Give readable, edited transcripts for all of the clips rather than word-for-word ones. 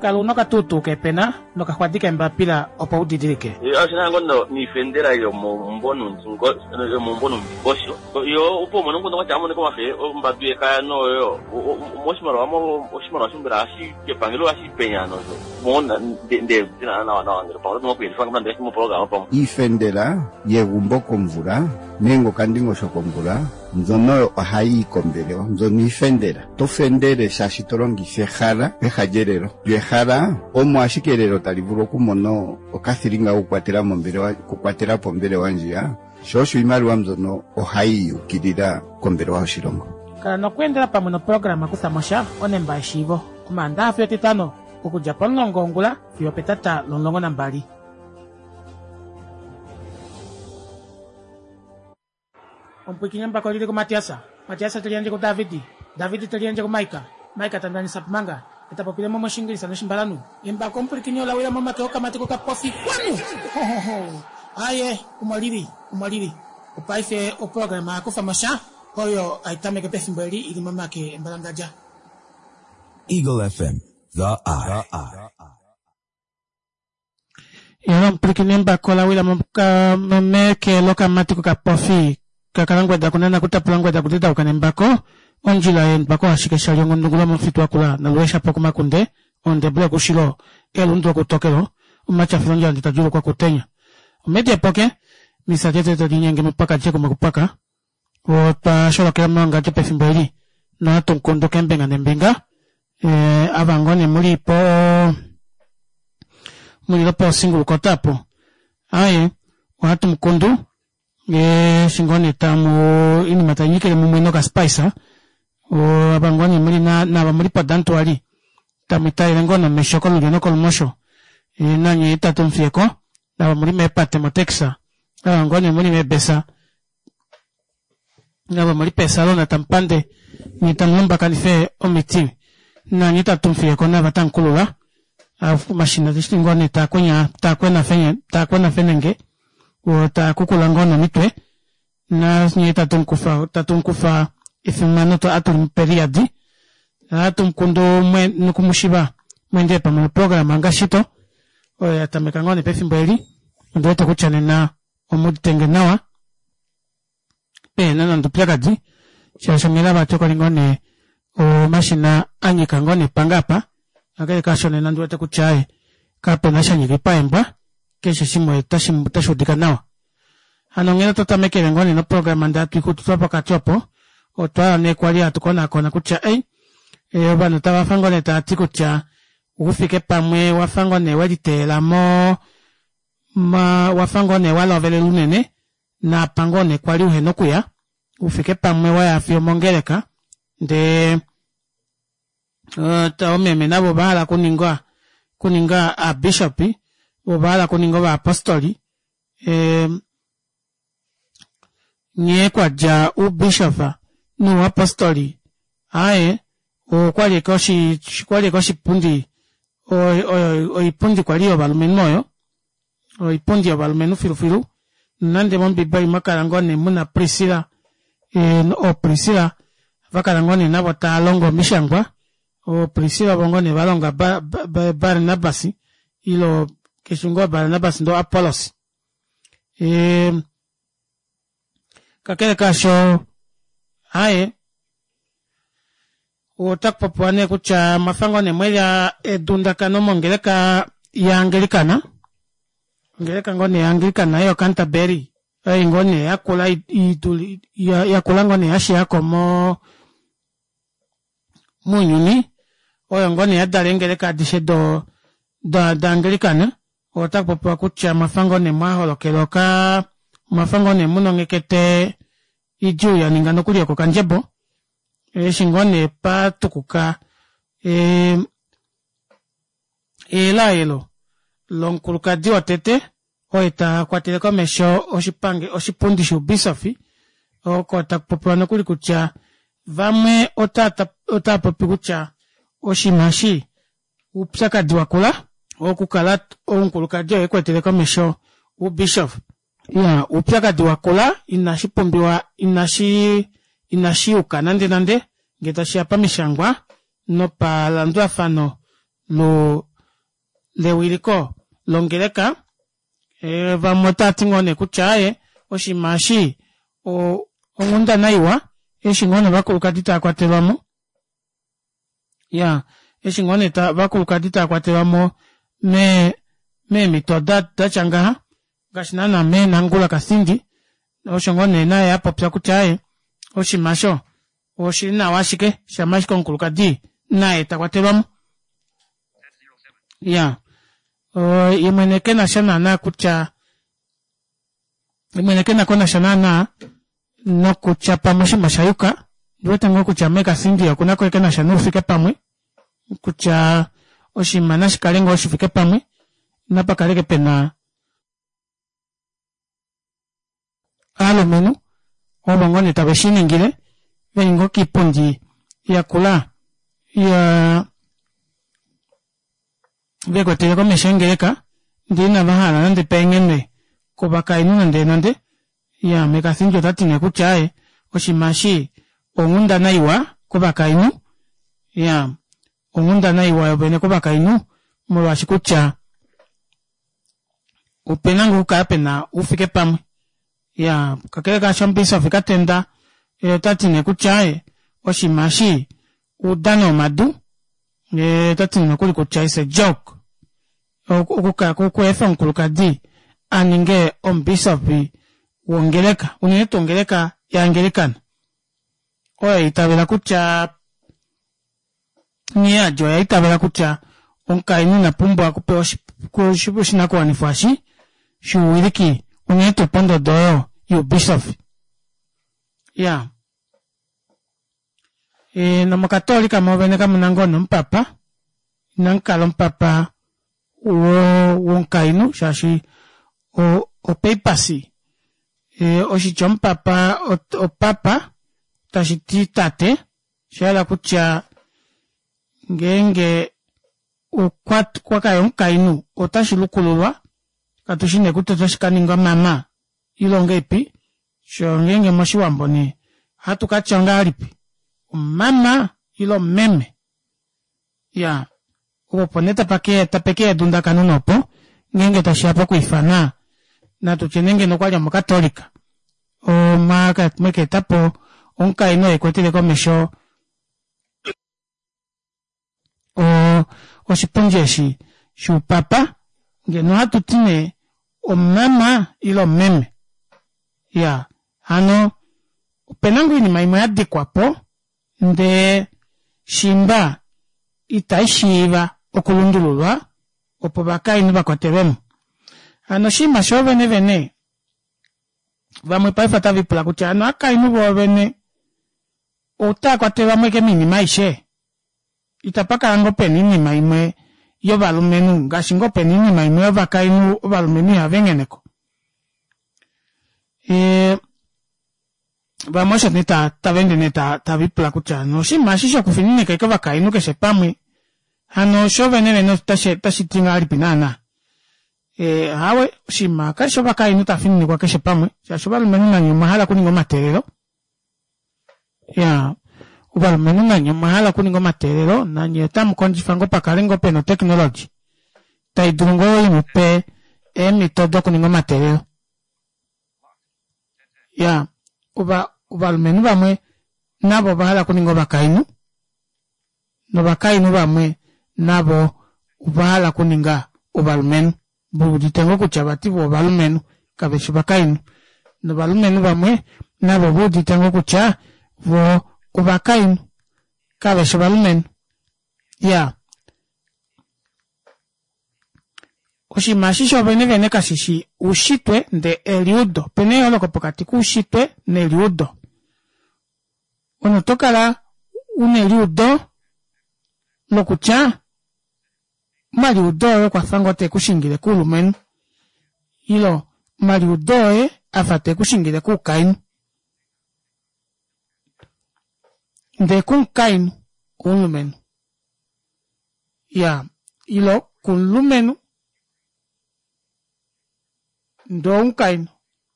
kalunoka tutu kepena noka kwatike mbapila opa udidirike. Asina ngono ni fendera yo mbonu mbosho. Yo upo mono ngono kwa chamone kwa fe mbatuye kaya no yo. Oshimaro shimbira ashi ke pangelo ashi penya no yo. Mona de dina na ngero pa no kwa fanga ndesi mo programa pa. Ifendera ye gumboko mvura nengo kandingo shokombura nzono ahai kombeleo nzoni fendera to fendere shashitorongi sehara ehajerero yehara omo ashikerero talivuro kumono okathiringa ukwatera mombere wa kukwatera pombere wanjia shosho imaruwa mzono ohai ukirira kombere wa shirongo kana kwendera pamwe no programa kusamosha onemba shivo kumanda afyo titano ukuja ponlongongula fyo petata lonlongo nambali. Ompukinya bakolile ko Matiasa talianje ko David talianje ko Maika tandani sapmanga etapopile momo shingilisa no shimbalanu imba kompukinya la wila mama ke okamati ko kapofi kwanu aye umaliri upaife o programa ko famasha koyo aitame ke pefimbali ili mama ke mbalangaja. Eagle FM the eye. Yo ompukinya bakola wila mama ke lokamati ko kapofi kakalangwa da kunana kutapulangwa da kutita ukanembako onjila en bako ashike shalongo ndugula mfitu akula na luesha poko makunde onde bula kushilo ndo kutokelo umacha filonja nditajulu kwa kutenya media poke misajete to dinyenge mpaka cheko makupaka o pa shola kama ngaje pefimbali na tunkondo kembenga nembenga avangone muri po single kotapo aye watu mkundu shingone tamu ini matanyike mumwino ka spicer o abangwani muri na bamuri padanto ali tamita ngono meshoko lino kolmosho nanye itatum fieko na bamuri mepate motexa abangwani muri mebesa na bamuri pesalo na tampande ni tamumba kalife omiti nanye itatum fieko na batankulula afu mashina dishingone takwena fenenge wata kukulangono mitwe na nyeta tatunkufa ifimano to atum periodi atum kundo nukumushiba mwende pa mu programa ngashito oya tamekangone pefimbeli ndo to kuchane na omuditenge nawa pe nana ndupyagaji shashamira batoko lingone o mashina anyikangone pangapa akale kashone nando to kuchae kape nashanyike paemba kesho shimo tashodika nawa anongera totamekele ngoni no programa ndatu kututwa kachopo otwa ne kwali atukona kona kucha bana tawafangone tatikucha ufike pamwe wafangone waditela mo wafangone walovele lunene na pangone kwali uhenokuya ufike pamwe waya afyo mongeleka nde taomeme nabo bala kuninga a bishopi obala kuninga ba apostoli nye kwa ja u bishopa no apostoli aye o kwali koshi pundi o ipundi kwali obalumenoyo o ipundi obalumenu filu nande mombi bai makarangone muna Priscilla o Priscilla vakarangone nabo ta longo mishangwa o Priscilla bongone balonga Barnabas ilo kishungo Barnabas ndo Apollos kakele kasho aye otakpopwane kucha mafangone mwela edunda kano mongeleka ya Anglikana ngone ya Anglikana yo Canterbury ngone yakula yakula ngone yashi yako mo munyuni oyo ngone yadale ngeleka dishedo da Anglikana otakpopwa kucha mafangone mwaholokeloka mafangone munongekete iju ya ningano kuli yako kanjebo shingone pa tukuka elo lonkuluka diwa tete oita kwa telekomesho oshipundi shubisofi okota populano kuli kucha vamwe otapopi kucha oshimashi upsaka diwa kula okukala onkuluka diwa kwa telekomesho ubishof ya upsaka diwa kula inashipombiwa inashi ukanande ngeta shiapa mishangwa no pa landu afano lo le wiliko longeleka vamota tingone kuchaye oshimashi ongunda naiwa eshingone bakulukadita akwatelwamo ya eshingone bakulukadita akwatelwamo me mitoda dachangaha gashinana me nangula kasindi oshingone naye apopya kuchaye oshimasho oshina washike shamashi konkulukadi naye takwatelwamo ya imenekena shanana kucha imenekena kona shanana no kucha pamoshi mashayuka duwete ngo kucha meka sindi ya kuna kwekena shanu ufike pamwe kucha oshimana shikalengo oshifike pamwe napa kaleke pena alo menu omongone tabeshini ngile vengo kipundi ya kula ya veko teleko meshengeleka ndina bahala nande pengene kubaka inu nande ya meka sinjo tatine kuchaye oshimashi ongunda naiwa kubaka inu ya ongunda naiwa yobene kubaka inu mulwashi kucha upenangu ukapena ufike pamwe ya kakeleka shompisa ufika tenda tatine kuchaye oshimashi udano madu tatine kuli kuchaye se joke kukuefa nkulukadi aninge ombisopi wongeleka uneto ongeleka ya angelikana oya itabela kucha ni ajo ya itabela kucha onkainu na pumbo akupe kushina kwa nifashi shuwiliki uneto pondo doyo yu bisopi ya na makatolika mwaveneka mnangono mpapa nankalo mpapa wonkainu shashi o pepasi oshichom papa o papa tashiti tate shala kucha ngenge kwaka yonkainu otashilukululwa katushine kutotoshikaninga mama ilongepi shongenge moshiwambo ni hatukachonga alipi mama ilo meme ya uponeta tapeke dunda kanunopo ngenge tashiapo kuifana na tuchenenge no kwalya mukatolika o maka mweke tapo onka ino ekwetele komesho o shipunjeshi shu papa ngeno hatutine o mama ilo meme ya ano penangu ini maimo ya dikwapo nde shimba itaishiva okulundululwa opo bakainu bakwatelwemo ano shima shovene vene vamwe paifata vipula kuti ano akainu bovene utakwatelwamo eke minima ishe itapaka ngo peninima imwe yo balumenu ngashi ngo peninima imwe yo bakainu balumenu yavengeneko vamosho neta tavende neta tavipula kuti ano shima shisho kufinine keke bakainu keshe pamwe ano shovene vene tashitinga alipinana hawe shima kasho bakainu tafini kwa keshe pamwe shashobalumenu na nyuma hala kuningo materero ya ubalumenu na nyuma hala kuningo materero na nyeta mkonjifango pakalingo peno technology taidungo imupe mitodo kuningo materero ya ubalumenu bamwe nabo bahala kuningo bakainu no bakainu bamwe nabo ubahala kuninga ubalumenu buditengo kuchabati bo balumenu kabeshu bakainu no balumenu bamwe nabo buditengo kucha bo kubakainu kabeshu balumenu ya oshimashisho bene vene kashishi ushitwe nde eliudo pene yolo kopokati kushitwe ne eliudo ono tokala uneliudo lokucha mali udoe kwa fangote kushingile kulumenu ilo mali udoe afate kushingile kukainu nde kunkainu kulumenu ya ilo kulumenu ndo unkainu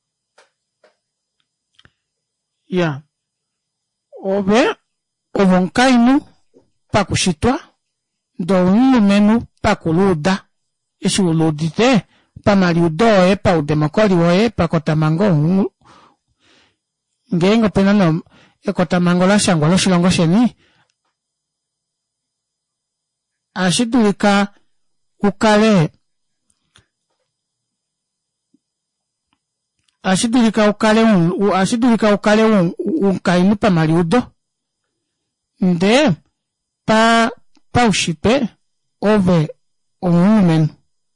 ya obe obonkainu pakushitwa ndo unlumenu pakuluda uludite pa mariudo pa udemokoli woe pa kotamango ngengo pena no kotamango la shangwa lo shilongo sheni ashidulika ukale unkainu pa mariudo nde pa ushipe ove umumen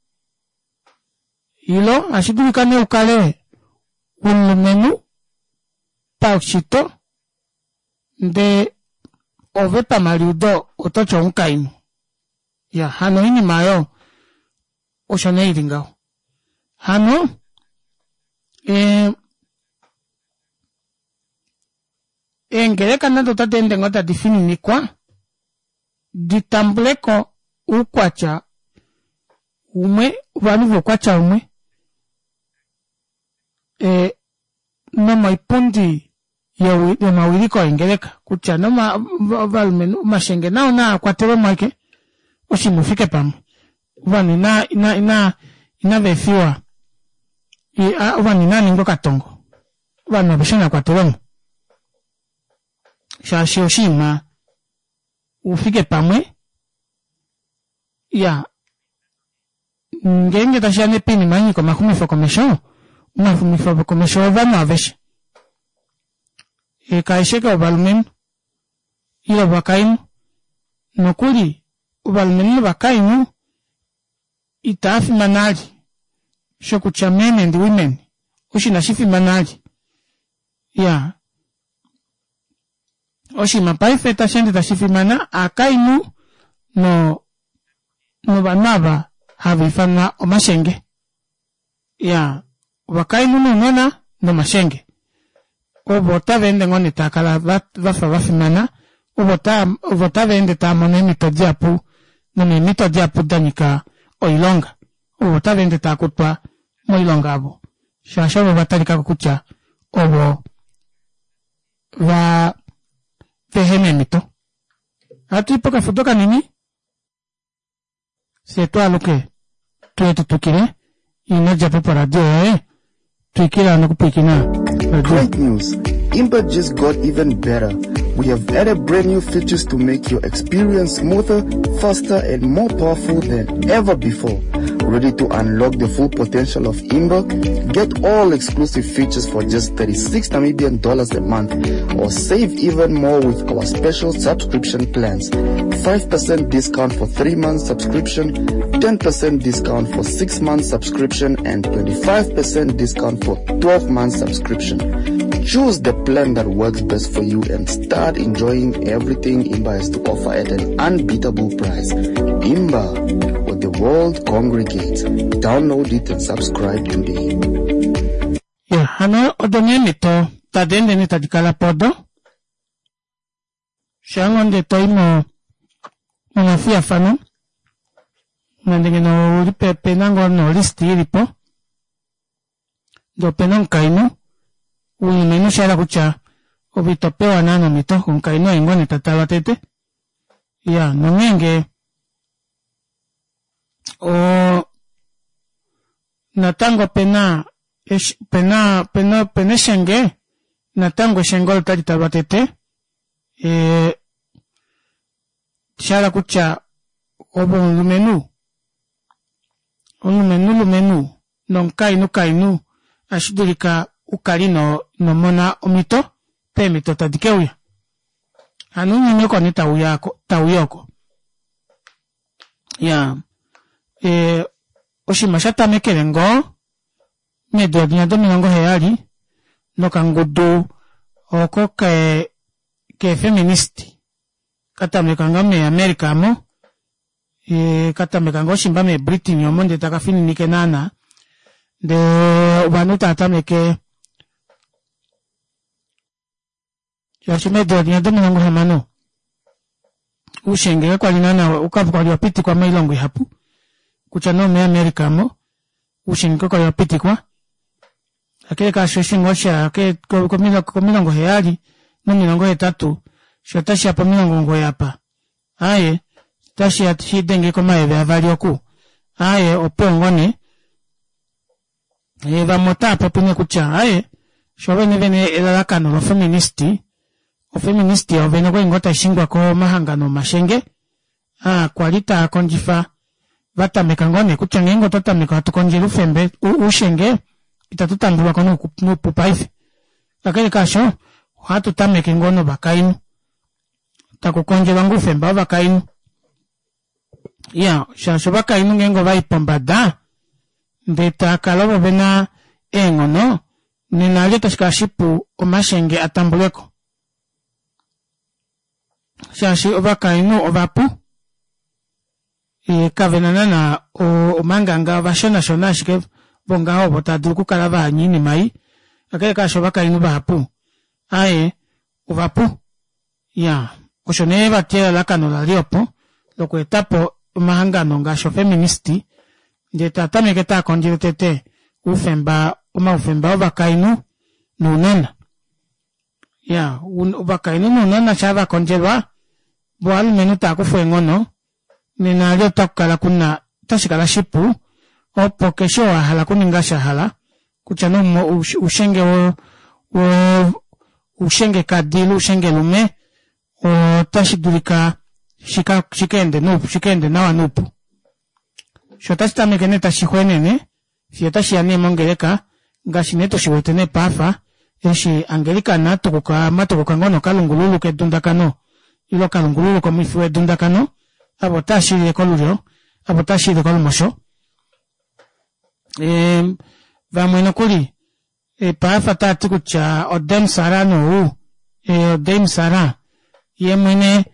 ilo ashidulika ne ukale ulumenu pa ushito nde ove pa mariudo otocho unkainu ya hano ini mayo oshane iringao hano engereka nando tatende ngota difini nikwa ditambuleko ukwacha umwe vanu kwacha umwe no maipundi ya mawiriko engereka kucha no valmenu mashenge na kwatero mwake oshimufike pam vani na vefiwa vani na ningo katongo vani bishana kwatero shashi oshima ufike pamwe ya ngenge tashane pini manyi kwa makumifo komesho vanu aveshe kaisheka ubalumenu ilo bakainu nokuli ubalumenu bakainu itaafi manali shokucha men and women ushina shifi manali ya oshima paifeta shende tashifi mana akainu no banaba havifana omashenge ya wakainu nona no mashenge obota vende ngone takala vafimana obota vende tamone mitojapu none mitojapu danika oilonga obota vende takutwa moilonga abo shasho batalika kukucha obo va veheme mito atu ipoka futoka nini c'est toi lo que tu es tukire ina japo para dio tukira no kupikina. Great news. Imba just got even better. We have added brand new features to make your experience smoother, faster, and more powerful than ever before. Ready to unlock the full potential of Imba? Get all exclusive features for just $36 Namibian a month, or save even more with our special subscription plans. 5% discount for 3 months subscription, 10% discount for 6 months subscription, and 25% discount for 12 months subscription. Choose the plan that works best for you and start enjoying everything Imba has to offer at an unbeatable price. Imba, where the world congregates. Download it and subscribe today. Ya, hano odonye mito tadende ni tadikala podo. Shangonde toimo unafia fano. Nandenge no uripe penango no listi iripo. Do penon kainu. Ulimenu shara kucha obitopewa nano mito unkainu ingone tatala tete. Ya, nongenge o natango pena shenge natango shengol tari tabatete shara kucha obo lumenu non kainu ashidurika ukali no mona omito pe mito tadikeuya anu nyoko ni tauyoko ya oshimashata mekerengo medo dinyado minango heari no kangudu oko ke feministi kata mekanga me America mo kata mekanga oshimba me Britain yomonde takafini nike nana de wanuta atameke yashimedo dinyado minango hemano ushenge kwa linana ukapu kwa liwapiti kwa mailongo hapu kuchano me America mo ushenge kwa liwapiti kwa akele ka shoshingocha ake komilongo heali no milongo etatu shotashi hapo milongo ngo yapa aye tashi atishidenge kwa maeve avali oku aye opongone vamota popine kucha aye shobene vene elalakano lo feministi ovene kwengota shingwa ko mahangano mashenge kwalita konjifa vatameka ngone kucha ngengo totameka tukonjelu fembe ushenge itatutambulwa kono kupupaife lakini kasho hatu tameke ngono bakainu takukonjela ngufemba bakainu ya shasho bakainu ngengo vaipombada ndeta kalobo bena engono ninaleta shikashipu omashenge atambuleko shashi obakainu obapu kavenana na omanganga bashona shike bonga obota duku kala banyini mai akele kasho bakainu bapu aye obapu ya oshone batela lakano la liopo lokwetapo mahangano ngasho feministi ndeta tameketa konjiretete ufemba obakainu nunana ya ubakainu nunana chaba konjelwa boal menuta kufengono ninalio takala kuna tashikala shipu opo kesho hala kuningasha hala kuchano ushenge kadilu ushenge lume o tashidulika shikende nawa nupu shotashi tamekene tashihwenene fiyotashi yane mongeleka ngashineto shiwetene pafa eshi angelika matokuka ngono kalungululu kedundakano ilo kalungululu komifuwe dundakano abotashire kolulyo abotashire kolumosho vamweno kuli pafa tati kucha odem sara no odem sara yemwene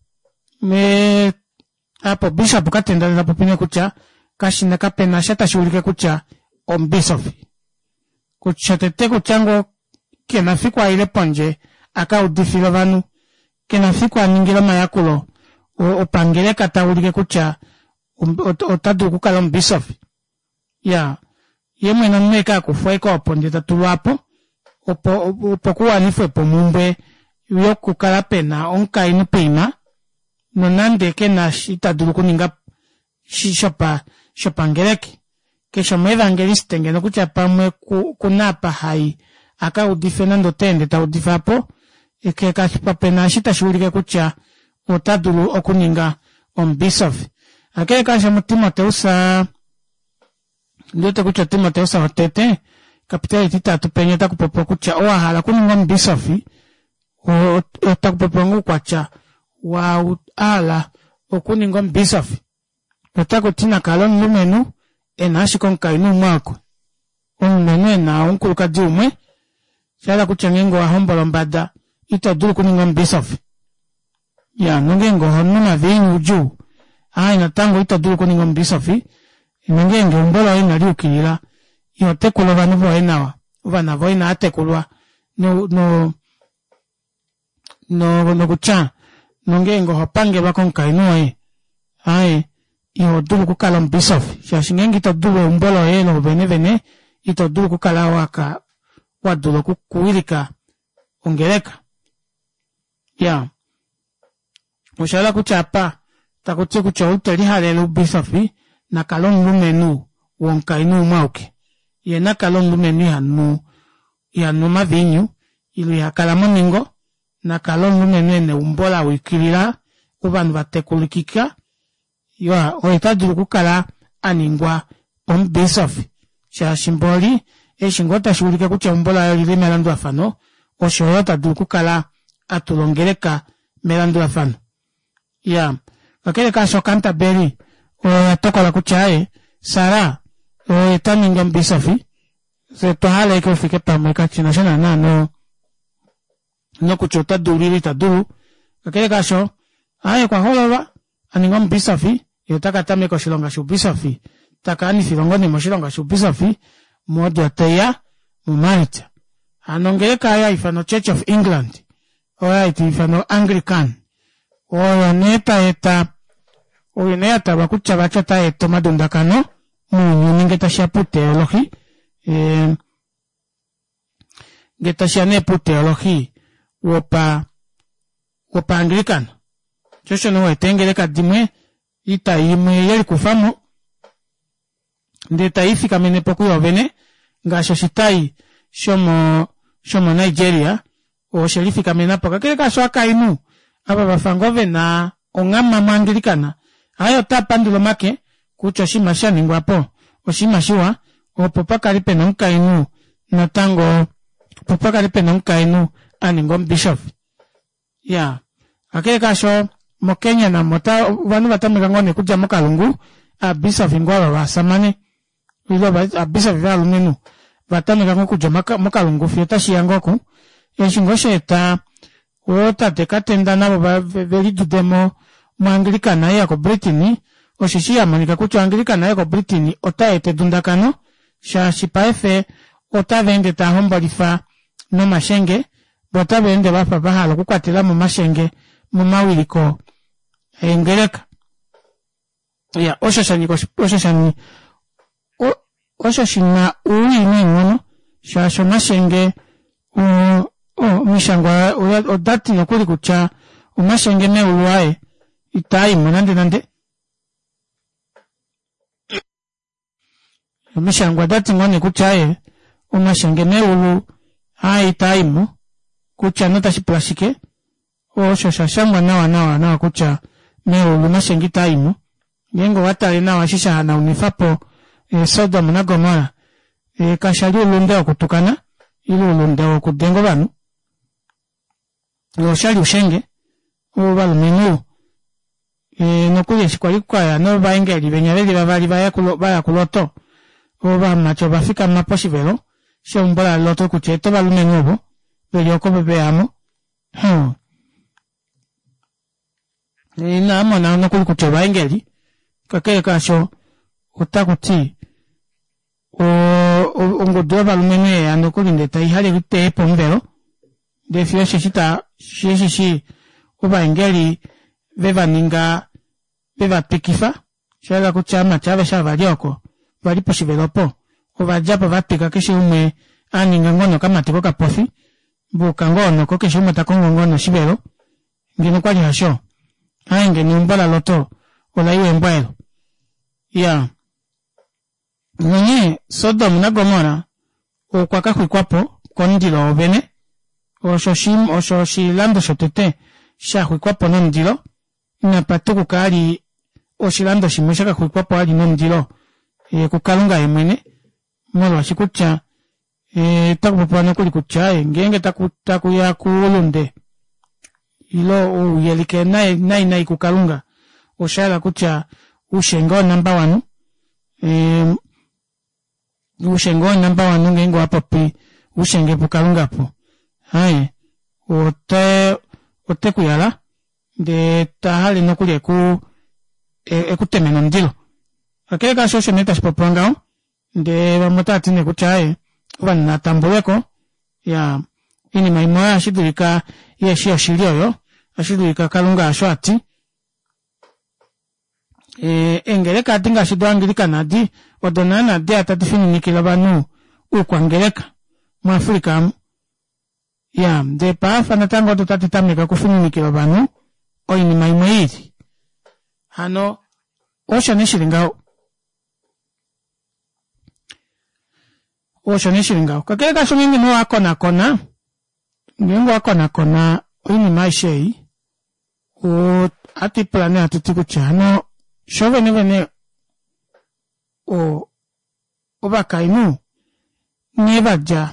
apo bishop katenda popine kucha kashina kapena shata shulike kucha ombisofi kucha tete kuchango kenafikwa ile ponje aka udifilo vanu kenafikwa ningira mayakulo opangele katawulike kucha otadu kukala ombisofi ya yemwe na mweka kufweka oponje tatulwapo opokuwa nifwe pomumbe yokukala pena onka inu peima nonande kena itadulu kuninga shopangeleki kesho evangeliste ngeno kucha pamwe kunapa hai aka udifenando tende ta udifapo eke kashipa pena shita shulike kucha otadulu okuninga ombisofi ake kasha Timoteusa ndote kucha Timoteusa watete kapitali tita tupenyeta kupopo kucha owahala kuninga ombisofi otakupopo kwacha wa ala okuninga ombisofi Natako tina kalon lumenu enashi konkainu mwako. Omenu ena onkuluka diumwe. Shala kuchangengo wa hombolo mbada. Ito dulu kuninga mbisofi. Ya nungengo honuna vinyu juu. Inatango ito dulu kuninga mbisofi. Nungengo mbolo ina liukilila. Iyo tekulo vanuvo enawa. Vanavo ina atekulwa. No kuchan. Nungengo hopange wakonkainu iyo dulu kukala mbisofi. Shashingengi ito dulu mbolo eno vene ito dulu kukala waka wadulu kukuwilika ongeleka. Ya. Ushala kuchapa takuti kucha uteli halelu bisofi na kalon lumenu wonkainu mauke. Ye na kalon lumenu yanu mavinyu ilu ya kalamoningo na kalon lumenu ene umbola wikilila ubanu batekulikika. Yo oitadulu kukala aningwa ombisofi. Shashimboli shingota shulike kucha umbola yolile melandu afano oshoyota dulu kukala atulongeleka melandu afano. Ya kakele kasho kanta beri tokola kuchae sara etaninga mbisofi se tohala eke ufike pamweka china shana no kuchota dulili tadulu kakele kasho kwa holova aninga mbisofi yotaka tameko shilonga shubisofi taka ani filongoni moshilonga shubisofi modi ateya mumarita anongeleka haya ifano Church of England oya iti ifano Anglican oya neta wakucha bachata eto madundakano ningeta shapu teologi geta shanepu teologi wopa Anglican Joshua no etengeleka dimwe ita imwe yeli kufamo nde taifi kamene poku yovene nga shoshitai shomo Nigeria o sherifi kamena poka kile kasho akainu aba bafangove na ongama mangilikana ayo tapandulo make kucho shimasha ningwapo o shimashiwa o popakali pena nkainu na tango popakali pena nkainu aningom bishop ya akile kasho mokenya na mota vanu batamika ngone kuja mokalungu a bishop ngwaba basamane ilo ba bishop valumenu batamika ngokuja mokalungu fiota shiyangoku eshingoshe eta wota tekatenda nabo belidudemo muanglikana yako Britini oshishi amanika kucho anglikana yako Britini otaete dundakano sha shipaefe otavende tahombalifa no mashenge botavende bapa bahalo kukwatila mu mashenge mu mawiliko engereka ya oshashina uwini ngono sha sho mashenge mishangwa odati nokuli kucha umashenge me uluae itai nande mishangwa dati ngone kuchae umashenge me ulu hai taimu kucha nota shiplashike o shoshashangwa nawa kucha me ulu mashenge taimu yengo watali nawa shisha na unifapo Sodom na Gomora kashali ulundeo kutukana ilu ulundeo kudengo banu shali ushenge ubalu menu nokuli shikwali kwaya no baingeli benyabeli babali baya kuloto oba macho bafika maposibelo shombola loto kucheto balu menu belyoko bebeamo ina mona nokuli kucho baingeli kakele kasho utakuti ongodo balu menu ya nokuli ndeta ihale bite pombelo de fio shishi uba ingeli beva pikifa shala kuchama chabe shaba lyoko bali posibelopo uba japo bapika keshi ume aninga ngono kama tiko kapofi buka ngono ko keshi ume takongo ngono shibelo ngino kwa jasho ainge ni mbala loto ola iwe mbwelo ya nyenye Sodom na Gomora okwaka kwikwapo kondilo obene oshilando shotete shahwikwapo nomdilo na patuku kali oshilando shimwe shaka hwikwapo ali nomdilo kukalunga emwene molo shikucha takupopana kuli kucha ngenge takuya kulunde ilo uyelike nai kukalunga oshala kucha ushengo namba 1 ushengo namba 1 ngengo hapo pi ushenge pukalunga po hai ote kuyala de tahali nokuli ekutemeno ndilo akele ka shosho neta shipopangao de bamotati ne kuchae wana tambuleko ya ini maimoya ashidulika yeshi oshilioyo ashidulika kalunga ashwati engereka atinga ashidwangilika nadi odonana de atatifini nikila banu ukwangereka mu Afrika ya de pafa natango totatitamika kufini nikila banu oini maimoyiri hano osha nishilingao kakele kasho mingi no akona ngengo akona oini maishei o ati plane atutiku chano shove o obakainu nebaja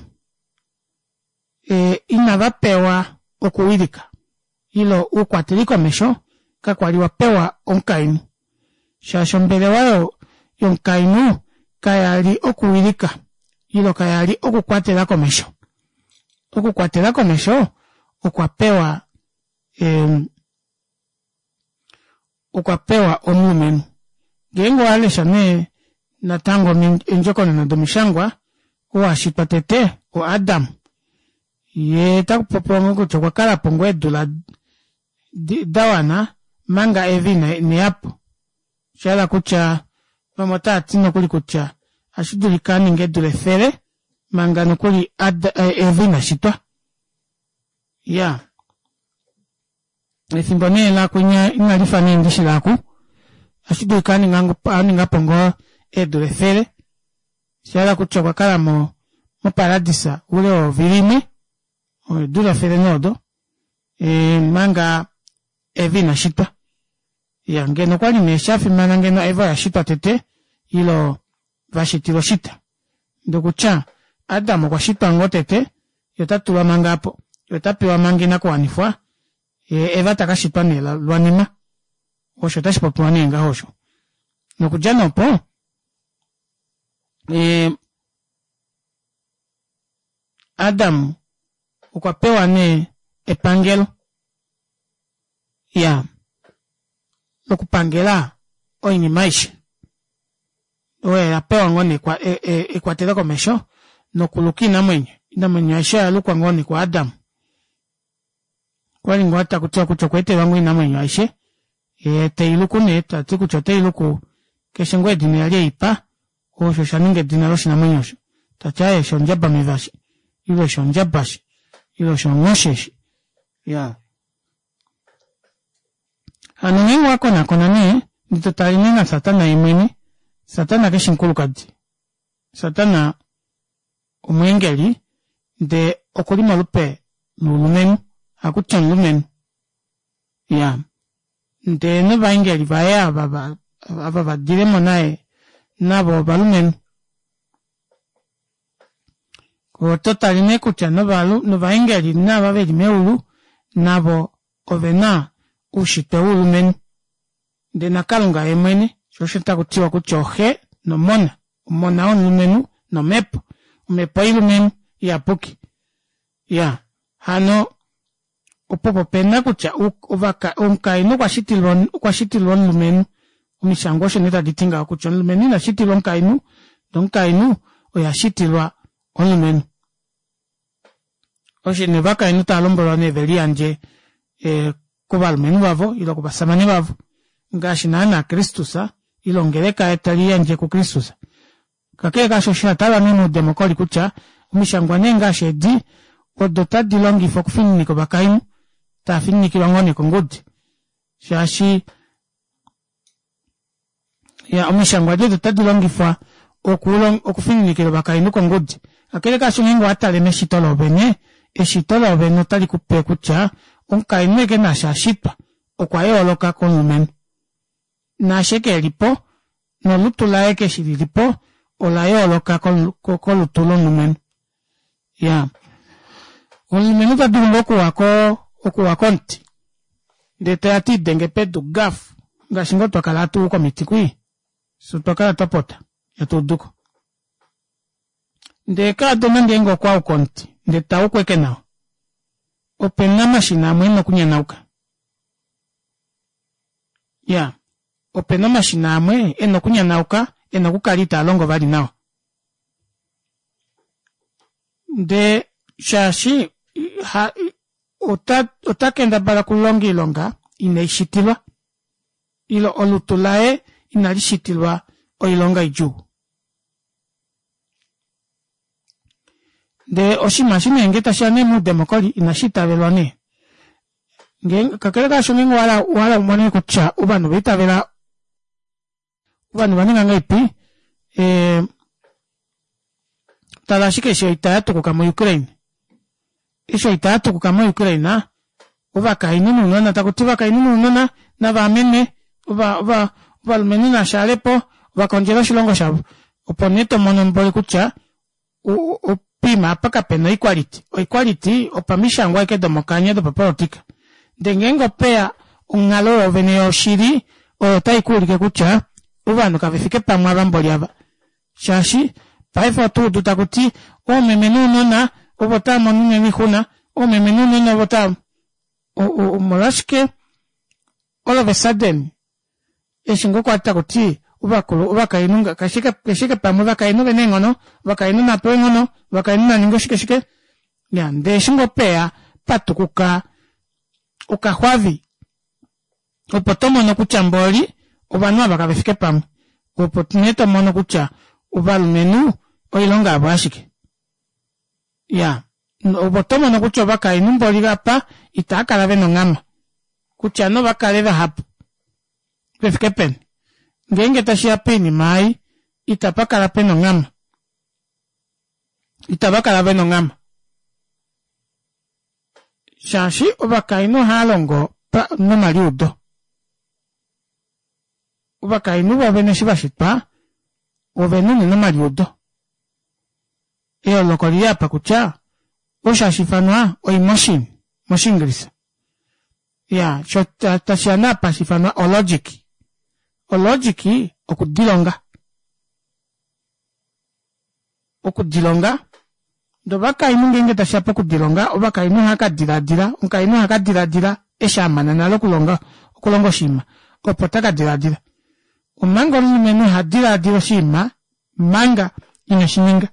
inabapewa okuwirika ilo ukwatiliko mesho kakwaliwa pewa onkainu shasho mbele wayo yonkainu kayali okuwirika ilo kayali okukwatelako mesho okwapewa omumenu gengo alesha ne natango enjokona na domishangwa oashipatete o Adam ye takupopongo kuchokwa kala pongwe dula dawana manga evina ne apo shala kucha mamota atino kuli kucha ashidulikani ngedule fere manga nukuli evina shitwa ya Efimbone la kunya ingalifa ni ndishi laku ashidulikani ngapongo edule fere siala kuchokwa kala mo paradisa ule o vilime o dura ferenodo manga evi na shitwa ya ngeno kwani meshafi mana ngeno eva ya shitwa tete ilo vashitilo shita ndokucha Adamu kwa shitwa ngotete yotatuwa mangapo yotapiwa mangina kwa nifwa eva takashitwa nela lwanima osho tashipopuwa nenga hosho nokujana opo Adamu ukwapewa ne epangelo ya lokupangela oini maisha oe apewa ngone kwa ekwatela komesho nokulukina mwenye aisha lukwa ngone kwa Adamu kwali ngwata kutia kuchokwete wangu ina mwenye aishe teiluku ne tati kuchote iluku keshengwe dini yale ipa osho shaninge dina roshi na mwenye osho tachaye shonjaba mevashi ilo shonjabashi ilo shongosheshi ya anungi wako na konani nitotalini na satana imweni satana keshinkulu kadi satana umwengeli de okulima lupe lulumenu akuchan lumenu ya de nubaingeli baya ababa diremo nae nabo balumenu ko totaline kucha nubaingeli naba beli meulu nabo ovena ushite ulumenu de nakalunga emweni shoshita kutiwa kuchohe no mona onumenu no mepo ilumenu ya puki ya hano upopo pena kucha unkainu kwa shitilon lumenu umishangoshe nita ditinga kucha lumenu na shitilon kainu don kainu oya shitilwa onlumenu oshe nebaka inu talombolo neveli anje kuba lumenu bavo ilo kuba samani bavo ngashina na Kristusa ilongereka etalia nje ku Kristusa kakeke kashoshina tala nenu demokoli kucha umishangwane ngashe di odota dilongi fo kufini ko bakaimu ta fini kilongone ko ngudi shashi ya umishangwaje dota dilongi fo okufini kilo bakaimu ko ngudi kakeke kashongo atale meshitolo benye eshitolo beno tali kupe kucha onkaime ke na shashitwa okwaye oloka konumen na sheke lipo no lutula eke shilipo olaye oloka ko lutulo numen ya onlimenu ta dumboku wako nti de teati denge pedu gaf ngashingo tokala tu ko mitikui su tokala topota ya tuduko de ka domande ngo kwa ukonti de ta ukweke nao opena mashina mweno kunyanauka ya opena mashina amwe eno kunyanauka eno kukalita alongo bali nao de shashi otakenda bala kulonga ilonga inaishitilwa ilo olutulae inalishitilwa oilonga iju de oshimashine ngeta shane mu demokoli inashita velwane kakele shonengo wala umwane kucha ubanu bitabela ubanu baninga ngaipi talashike sho itatu kukamo Ukraine isho itatu kukamo Ukraine uba kainunu nona takutiba kainunu nona na bamene uba menina shalepo uba konjela shilongo shabu oponito monombole kucha pima paka peno equality opamisha ngwa ke domokanya do papolitika dengengo pea ungalo veneo shiri o taikuri ke kucha ubanu kavifike pamwa abamboli aba shashi paifo tu tutakuti o memenu nona obotamo nune mihuna o memenu nona obotamo o molashke all of a sudden eshingo kwa takuti ubaka inunga kashika pamwa baka inu venengono baka inu na pengono baka inu na ningo shike ya ndeshingo pea patukuka ukahwavi opotomo no kucha mboli obanwa bakabefike pamwe opotineto mono kucha ubalumenu oilonga abashike ya obotomo no kucha baka inu mboli gapa itakala beno ngama kucha no bakaleva hapo befike pen ngenge tashia peni mai itapakala peno ngama itabaka la beno ngama. Shashi obaka inu halongo pa no mariudo. Obaka inu wabene shibashitpa, wabenu no mariudo. Eo lokoria pa kucha, o shashi fanwa o machine gris. Ya, tashiana pa shifanwa o logic. O logic okudilonga. Okudilonga. Dobaka inu ngenge tashiapa kudilonga, obaka inu haka diradira, unka inu haka diradira, eshamana na lokulonga, okulongo shima, opotaka diradira. Umanga lumenu hadiradira shima, manga inashininga.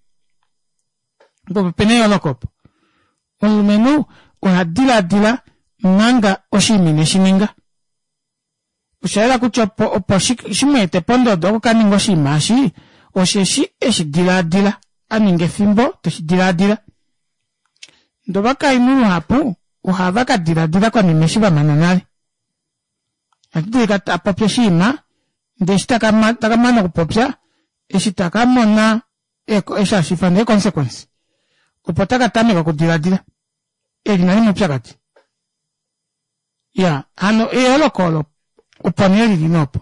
Bobe pene yolokopo. Lumenu uhadiradira, manga oshimine shininga. Ushaira kuchopo opo shimete pondo doko kaningo shimashi, osheshi eshidiradira. Aninge fimbo teshidiradira. Ndobaka inu hapu uhavaka diradira kwa nimeshiba mananari. Akidika apopya shima ndeshitaka mana kupopya eshitaka mona esha shifande consequence. Upotaka tamika kudiradira. Nani mupya kati. Ya, hano olokolo uponeri linopo.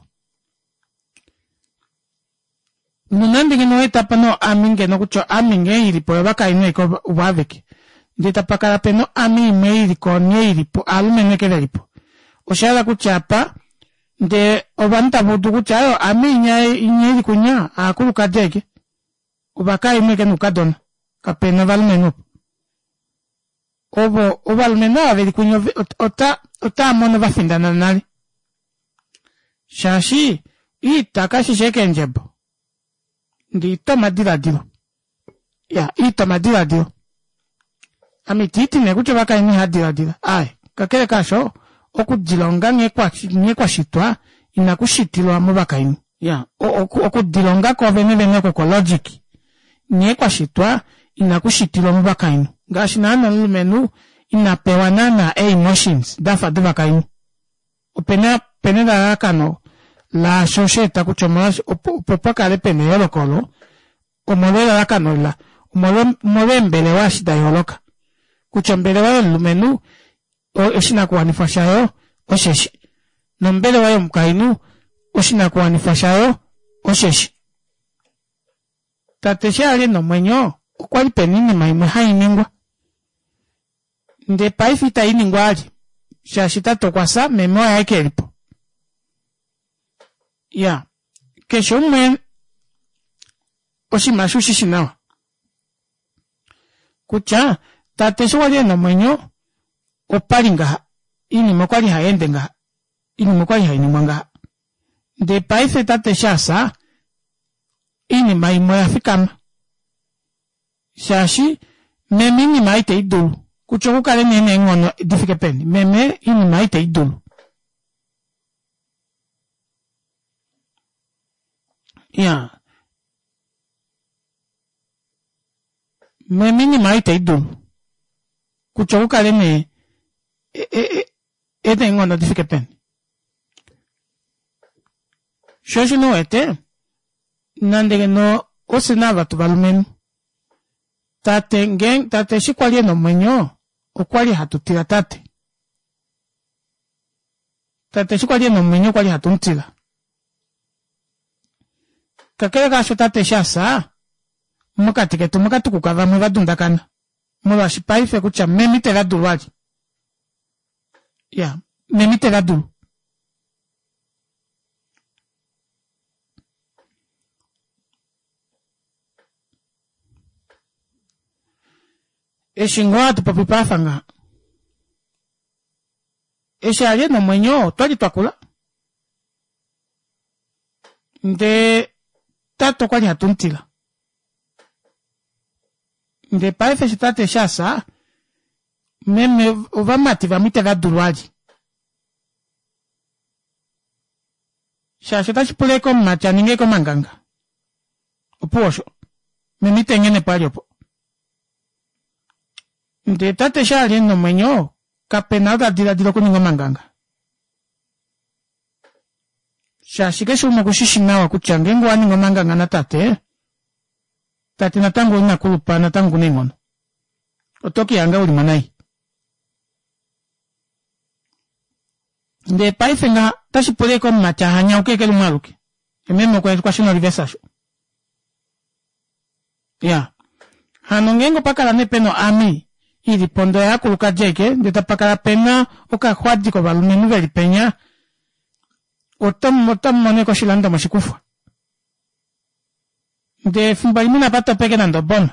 Munandingi no etapa no aminge no kucho aminge iripo baka ine ko ubaveke. Ndita pakara peno ami meiri ko neiripo alumene keleripo. Oshala kuchapa nde obanta budu kuchayo ami nyeri kunya akulu kadege. Ubaka ine ke nukadona kapena valmenu. Ovalmenu averi kunyo ota mono vafindana nali. Shashi takashi sheke njebo. Ndi tomadira dilo. Ya, tomadira dilo. Titi ne kucho baka ini hadira dilo. Kakele kasho, okudilonga nyekwa shitwa, inakushitilo amu baka ini. Ya, okudilonga kwa vene kwa logic. Nyekwa shitwa, inakushitilo amu baka ini. Gashi na ano lumenu, inapewana na emotions, dafa de baka ini. Pene da rakano, la shosheta kuchomola upopaka lepene yolokolo umole la kanola umole mbele wa shida yoloka kuchombele wa lumenu o eshina kuanifashayo osheshi no mbele wa mkainu oshina kuanifashayo osheshi tatesha ali no mwenyo kwali penini maimwe hainingwa nde paifita iningwa ali shashita tokwasa memoa yake elipo. Ya, kesho mwen oshimashu shishinawa. Kucha, tatesho wali no mwenyo opali ngaha. Ini mokwali haende ngaha. Ini mokwali hainimwa ngaha. Nde paife tatesha sa, ini maimo ya fikama. Shashi, meme ini maite idulu. Kuchoku kare nene ngono difike peni. Meme ini maite idulu. Ya. Mimi ni maite idulu. Kuchoka lene ete ngono difike pen. Shoshi no ete nandege no osinava tu balumenu. Tate shikwali no mwenyo okwali hatutila tate. Tate shikwali no mwenyo kwali hatuntila. Kakele kasho tate shasa mukatiketu mukatukuka muvadundakana muvashipaife kucha memitela dulu wali. Ya, memitela dulu. Eshingoa tupopipafanga. Eshalie no mwenyo twali twakula. Nde tato kwali hatuntila. Nde paife shitate shasa meme uvamati vamitela dulwali. Shasha tachipuleko macha ningeko manganga. Upuosho. Memite ngene pali opo. Nde tate shali no mwenyo kapenada dilo kuningo manganga. Shashike shumo kushishinawa kuchangengo waningo manganga na tate. tati natangu ina kulupa natangu ningono otoki yanga uli manai nde paifenga tashi pole ko macha hanya ukeke lumaruke ememo kwa shino rivesasho ya hanongengo pakala ne peno ami ili pondo ya kuluka jeke ndeta pakala pena oka khwadji ko balumenu veli penya otam mone ko shilanda mashikufa de fumbalimina pata peke nando bon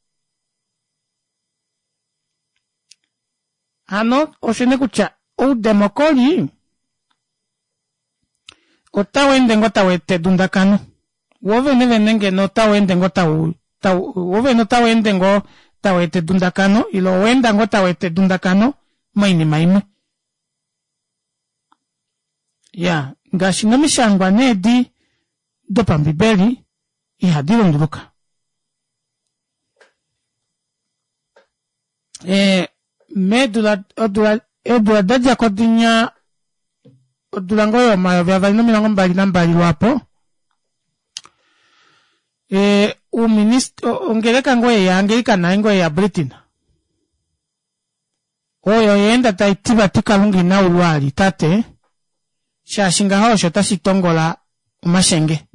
ano oshene kucha o demokoli otawende ngotawete dundakano wove nevenenge no tawende ngotawu wove no tawende ngo tawete dundakano ilo wenda ngotawete dundakano maini maime ya ngashi nomishangwa nedi dopambibeli ihadiro nduruka edula dadia kodinya odulango yo mayo vya valino milango mbali na mbali wapo ongeleka ngoye ya angelika na ngoye ya Britain oyo yenda taitiba tikalungi na ulwali tate shashinga hao shota sitongola umashenge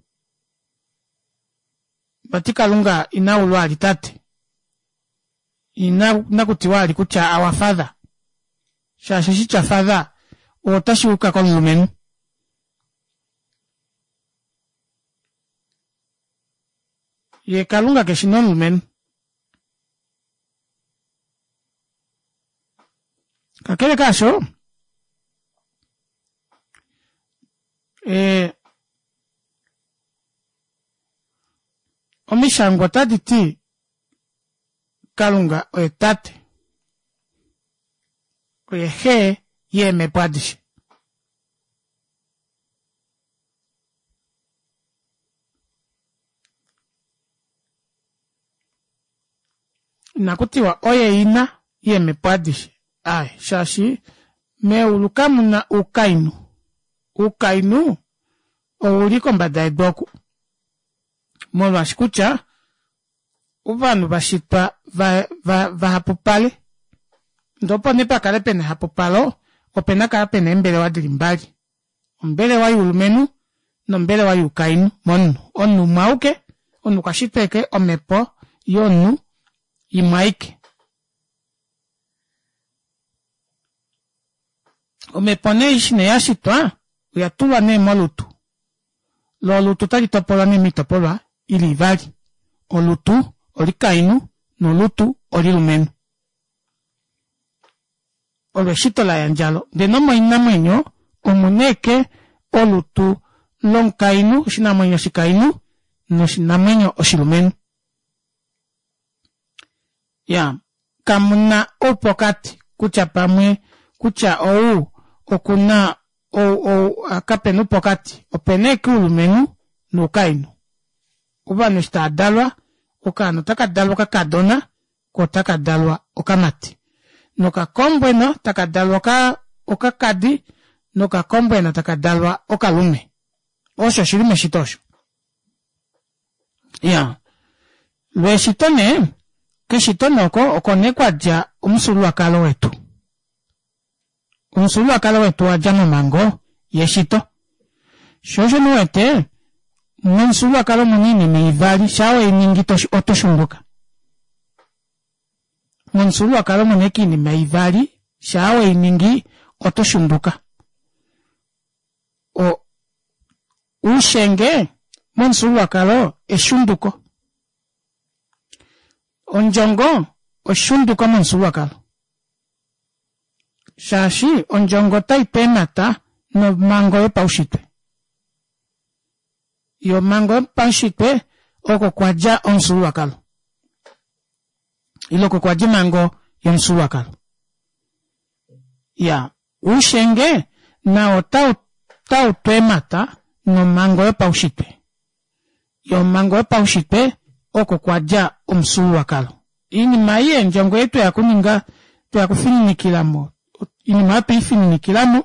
batikalunga ina ulwali tate ina kutiwali kucha our father shashishicha father otashuka kwa lumenu ye kalunga keshino lumenu kakele kasho omishangwa taditi kalunga oetate oyehe ye me padish nakutiwa oye ina ye me padish ai shashi me ulukamu na ukainu ouliko mbada edoku molo ashikucha uvanu vashitwa vahapupale ndopo nipa kale pene hapupalo opena kale pene mbele wa dilimbali mbele wa yulumenu no mbele wa yukainu monu onu mauke onu kashiteke omepo yonu imaike omepone ishine yashitwa uyatulwa ne molutu lo lutu talitopola ne mitopola ili vali olutu olikainu no lutu olilumenu olweshito la yanjalo de nomo inamwenyo omuneke olutu lonkainu shinamwenyo shikainu no shinamwenyo oshilumenu ya kamuna opokati kucha pamwe kucha ou okuna akapenu pokati openeke ulumenu no kainu ubano stadalwa okano takadalwa kakadona ko takadalwa okamati no kakombweno takadalwa okakadi no kakombweno takadalwa okalume osho shilime shitosho ya lwe shitone keshitonoko okonekwa ja umusulu akalo wetu umusulu akalo wetu wajama mango yeshito shosho nuwete umusulu akalo munini meivali shawe iningito otoshunduka umusulu akalo muneki ni meivali shawe iningi otoshunduka ushenge umusulu akalo eshunduko onjongo oshunduko umusulu akalo shashi onjongo taipenata no mango epaushitwe yo mango epaushitwe oko kwaja onsulu akalo iloko kwaji mango yonsulu akalo ya ushenge na otau twemata no mango epaushitwe yo mango epaushitwe oko kwaja omsulu akalo ini maye njongo yetu yakuninga yakufininikilamo ini mape ifininikilamo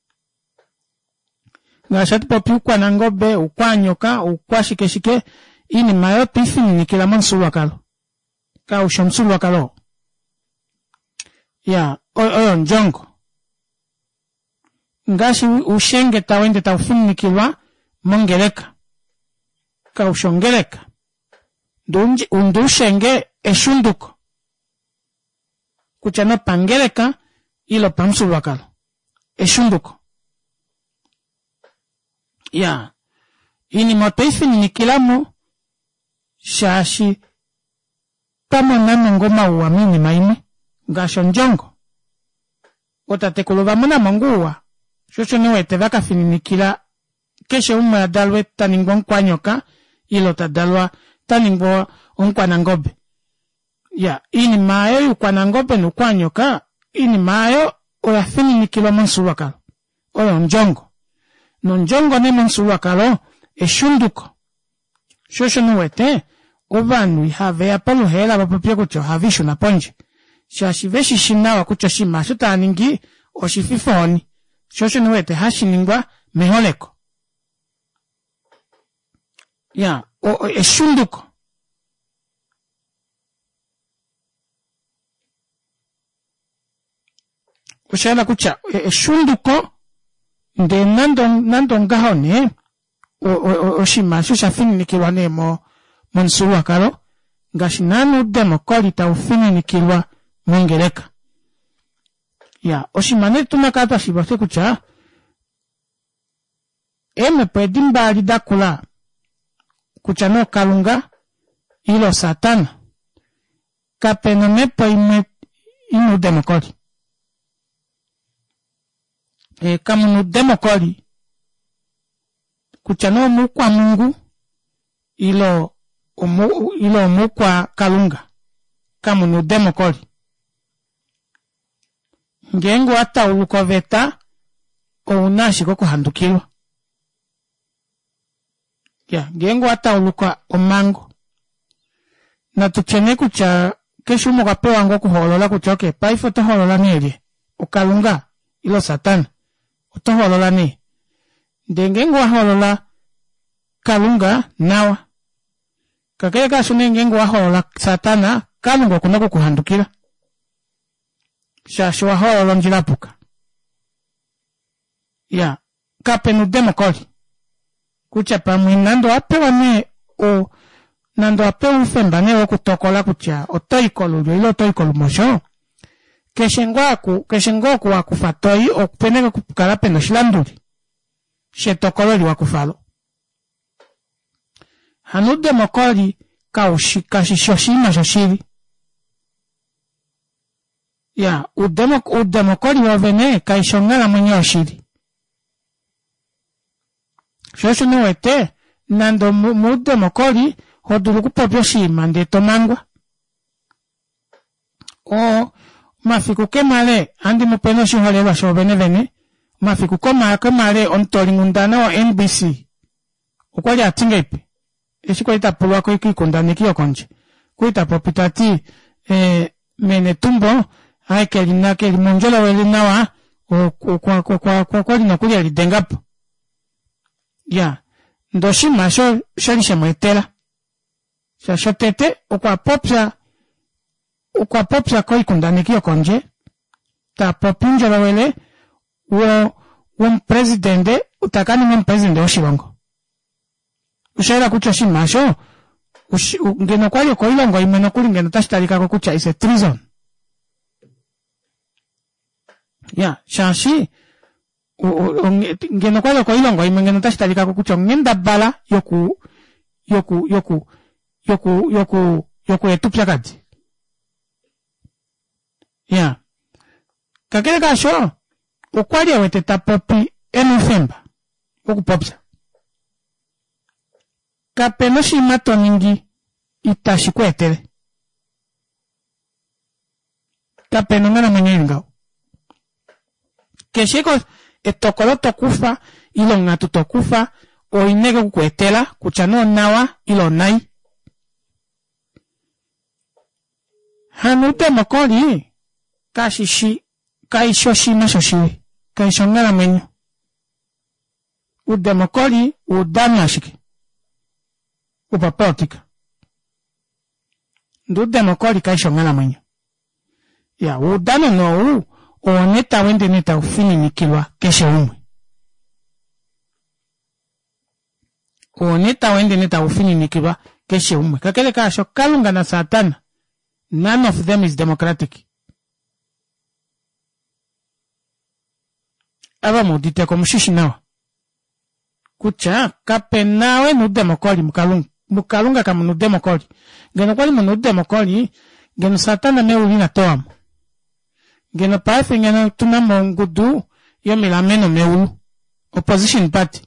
ngashati popi ukwa nangobe ukwa nyoka ukwa shike ini mayo pifini ni kila monsulu wakalo. Ka ushomsulu wakalo. Ya, oyo njongo. Ngashi ushenge tawende taufini ni kilwa mongeleka. Ka ushongeleka. Undu ushenge eshunduko. Kuchano pangeleka ilo pamsulu wakalo. Eshunduko. Ya, ini mapifini ni kilamo shashi kama nana ngoma uamini maime ngasho njongo otatekuluva muna manguwa shosho niwe tevaka fininikila keshe umwe adalwe taningwa nkwanyoka ilo tadalwa taningwa nkwanangobe ya ini mayo yukwanangobe nukwanyoka ini mayo oya fininikila monsulu kalo oyo njongo no njongo ne monsulu kalo eshunduko shosho niwe te Ovanu ihave ya palo hela wapapia kucho havishu na ponje. Shashiveshi shinawa kucho shima shuta aningi oshififoni. Shosho niwete hashi ningwa meholeko. Ya, eshunduko. Kushala kucha, eshunduko nde nando ngahone oshima shushafini nikiwane monsulu wakalo, ngashi nanu demokoli taufini nikilwa mwingereka. Ya, oshimane tunakata shibase kucha, pwedimba alidakula, kucha no kalunga, ilo satana, kapeno mepo inu demokoli. Kamunu demokoli, kucha no mukwa mungu, ilo mukwa kalunga kamu no demokoli ngengo ata ulukoveta o unashi koko handukilwa ya ngengo ata uluka omango na tuchene kucha kesho mukapewa ngo kuholola kuchoke paifo toholola nere ukalunga ilo satana utoholola ne ndengengo holola kalunga nawa kakeka sunengengo wahola satana kalungo kunako kuhandukira shasho wahola njilapuka ya kapenu demokoli kucha pamwe nando apewa ne o nando apewa ufemba ne okutokola kucha otoikolu ilo toikolu mosho keshengoku wakufatoi okupeneka kupukala peno shilanduli shetokolo wakufalo hanu demokoli kashishoshima shoshiri. Ya, udemokoli wavene kaishongala mwenye oshiri. Shoshu niwete, nando mudemokoli hoduru kupopyo shima nde tomangwa. O, mafiku kemale, andi mupeno shiholewa shovene vene, mafiku kemale ontoringundana wa NBC. Ukwali atingepe. Esi kuita pulwa kundani kiyo konje. Kuita popitati, mene tumbo, haike linake limonjola welinawa, kwa linakuli ya lidengapo. Ya, ndoshi masho, sholishe mwetela. Shasho tete, ukwa popsa koi kundani kiyo konje, ta popinjola wele, presidente, utakani presidente oshiwango. Ushaira kucha shimasho, ngeno kwali koilongo imeno kuli ngeno tashtarika kucha ise treason. Ya, shashi, ngeno kwali koilongo imeno tashtarika kucha ngenda bala yoku etupya kati. Ya, kakele kasho, ukwali awete tapopi enufemba, ukupopsa. Kapeno shimato ningi itashi kwetere. Kapeno ngana mwenye ingao. Keshiko etokolo tokufa, ilo ngatu tokufa, o inege kukwetela, kuchano nawa, ilo nai. Hanu demokoli, kaishoshima shoshiri, kaishongana mwenye. Udemokoli, udamashiki. upa politika. Ndu demokori kaisho ngala mwenye. Ya, udano no oneta wende neta ufini nikilwa keshe umwe. Oneta wende neta ufini nikilwa keshe umwe. Kakele kasho Kalunga na Satana. None of them is democratic. Aba mudite komushishi nawa. Kucha kape nawe nu demokori mukalunga kama nu demokori. Geno kwali mu nu demokori, geno Satana me ulina toamu. Geno paife ngeno tunamo ngudu yo milameno meulu. Opposition party.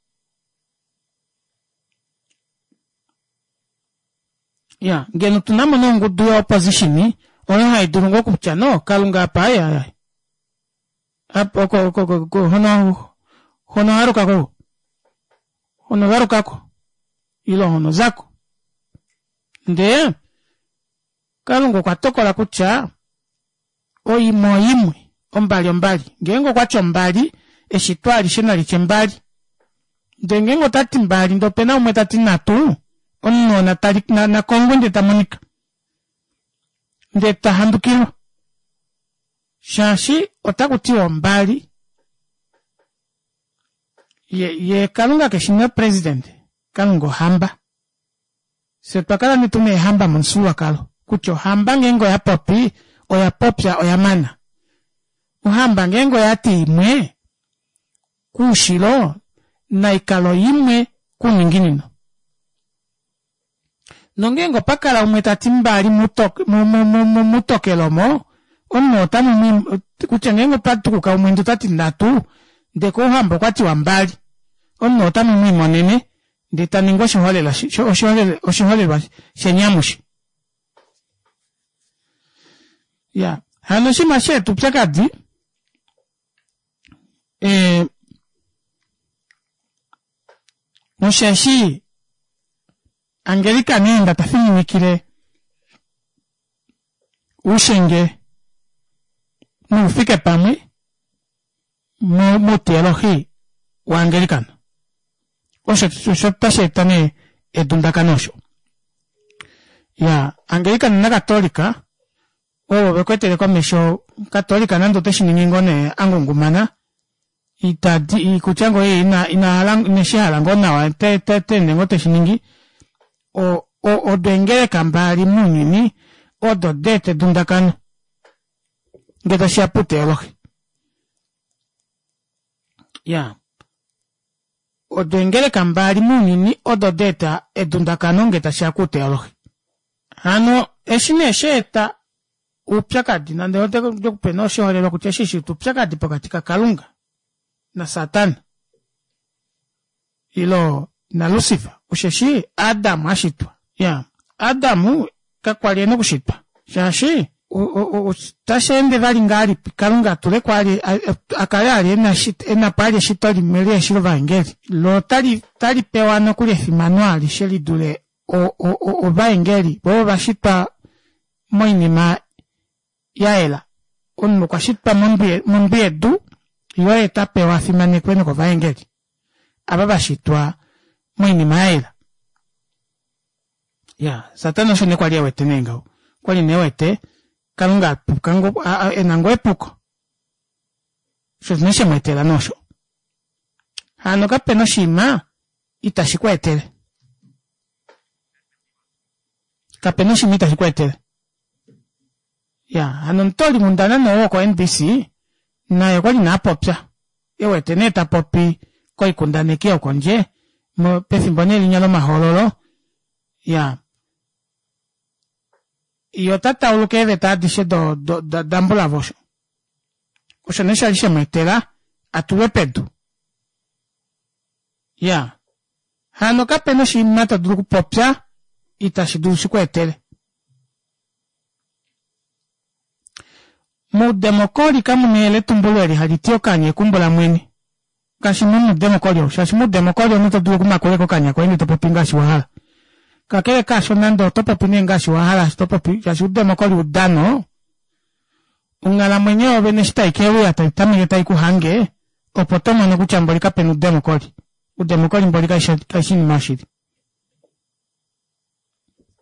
Ya, geno tunamo no ngudu ya opposition ni, ono haidurungo kucha no, Kalunga apa ya. Apo hono haruka ko. Hono haruka ko. Ilo hono zako. Nde, Kalunga kwa toko la kucha, imwe, ombali. Ngengo kwa chombali, eshitwali shenali chembali. Nde ngengo tati mbali, ndo pena umwe tati natu, ono na kongo nde tamonika. Nde tahandukilo. Shashi, otakutiwa mbali. Ye Kalunga keshina president. Kalungo hamba. Sepakala nitume hamba monsua kalo. Kucho hamba ngengo ya popi, oya popya, oya mana. Uhamba ngengo ya imwe, kushilo, na ikalo imwe, kuninginino. Nongengo pakala umwetati mbali mutokelomo, ono tamu kucha ngengo patukuka umwendu tati natu, ndeko uhamba kwati wambali. Ono tamu monene, ndeta ningo oshiholela, shenyamushi. Ya, hanoshima shetu pchakadi, noshashi, Angelika nenda tafini nikile, ushenge, mufike pamwe, muteologi, wa Angelikana. Osho tashetane edundakanosho. Ya, Angelikana na Katolika, bekwetele kwa mesho Katolika nando teshiningone angungumana. Kuchango neshihala ngona wa nengo teshiningi. Dengele kambali munini, dete dundakano. Ngeta shiapute elogi. Ya. Dengele kambali munini, deta edundakano ngeta shiakute elogi. Hano, eshine sheta, upchakadi, nande hote kupeno shiholelo kucheshishi, upchakadi pakatika Kalunga. Na Satana. Ilo, na Lucifer. Usheshi, Adamu ashitwa. Ya, Adamu, kakwalieno kushitwa. Shashi, tashende vali ngari, Kalunga tule kwali, akali ena pali shitoli mele shilo vaengeli. Lo, tali pewano kule fimanuali, sheli dule, vaengeli. Bo vashitwa, moinima, yaela. Unu kwa shitwa munbie du, yoe tape wa fimane kwene kwa vaengeli. Ababa shitwa, moinima yaela. Ya, Satana shone kwa liya wete nengao. Kwa li newete, Kalunga pukango, enango epuko. Shosneshe mwetela nosho. Hano kape no shima, itashikwa etele. Kape no shima itashikwa etele. Ya, hano ntoli mundana no kwa NBC, na yokoli na popya. Yewete neta popi, kwa ikundane kia ukonje, mo pefimboneli nyalo mahololo. Ya. Iyo tata uluke veta dishe dambula vosho. Osho nesha lishe mwetela, atuwe pedu. Ya. Hano kape no shimata duruku popya, itashidu shikwe etele. Mu demokori kamu nele tumbulweli halitio kanye kumbula mwini. Kashimu mu demokori, shashimu demokori onoto duruku makuleko kanye kwa ini topopinga shiwahala. Kakele kasho nando topopine nga shiwahala, shashimu demokori udano. Ungala mwenye veneshita ikewe ataitamile taiku hange, opotomo no kuchambolika penu demokori. Udemokori mbolika kaishini mashiri.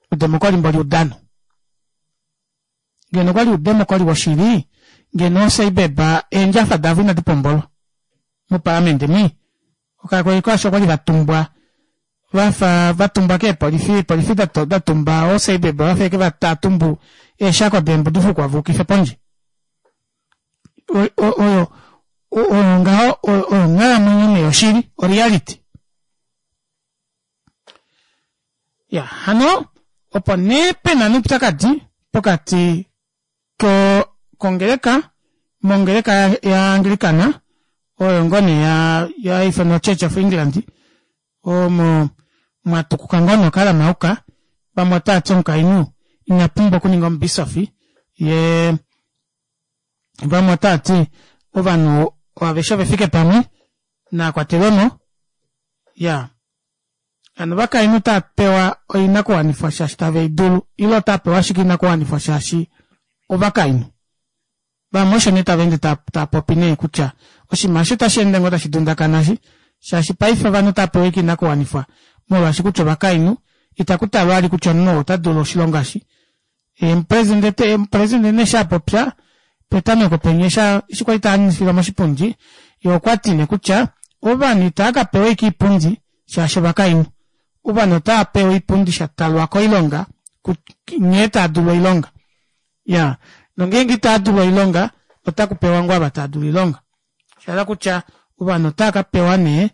udemo kwali mbali udano ngeno kwali udemo kwali washiri ngeno seibeba enjafa davina dipombolo mu parliament mi okako ikasho kwali batumbwa vatumbwa ke polifi datumba o seibeba wafe ke batatumbu shako dembu dufu kwa vuki fe ponji ngara mwenye yoshiri o reality ya hano opo nepe na nuptakati pokati kongereka mongereka ya Anglikana o ngone ya Ifano Church of England o mwatukuka ngono kala mauka bamota tsonka inu inapumbo kuningo mbisofi ye bamota ati ovano wavesha befike pamwe na kwa telono ya anabaka inu tapewa inako wanifashashi tave idulu ilo tapewa shiki inako wanifashashi obaka inu ba mosho nita vende tapopine kucha oshimasho tashende ngota shidunda kanashi shashi paifa vano tapewa iki inako wanifa mola shikucho baka inu itakuta wali kucho no tadulo shilongashi president nesha popya petano kopenyesha shikwa itani fika mashipunji yokwatine kucha obani taka pewa iki punji shashi baka inu ubano tapewa ipundi shatalwa ko ilonga nyeta adulo ilonga ya nongengi tadulo ilonga otakupewa ngwa batadulo ilonga shala kucha ubano takapewa ne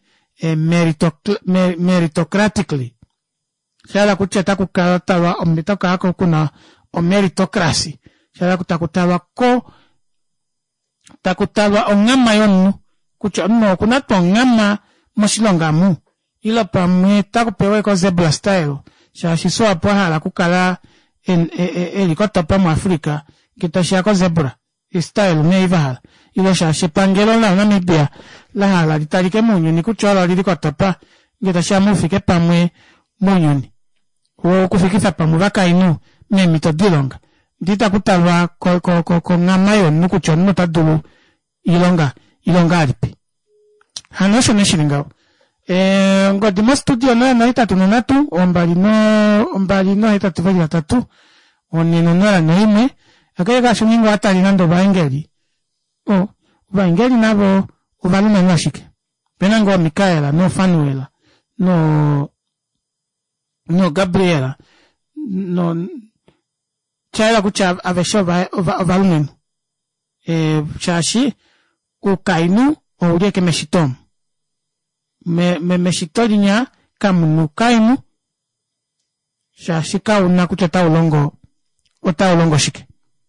meritocratically shala kucha takukatalwa omitaka ako kuna meritocracy shala kutakutalwa ko takutalwa ongama yonu kucha no kuna tongama moshilonga mu ilo pamwe takupewa ko zebra style shashiso apo hala kukala helicopter pa mu Afrika kitashia ko zebra style neiva ilo shashi pangelo na Namibia la hala litalike munyuni kuchola liliko topa kitashia mufike pamwe munyuni wo kufikisa pamwe bakainu memito dilonga dita kutalwa ko ngamayo nukuchonu tadulu ilonga alipi hanosho neshiringao ngodimo studio no hitatu nonatu ombali no hitatu vali tatu onino nora no imwe akega shumingo atali nando baingeli baingeli nabo uvalume nwashike penango Mikaela no Fanuela no Gabriela no chaila kucha avesho uvalume chashi ukainu ourieke meshitom meshitolinya kamunu kainu shashika una kuchota ulongo shike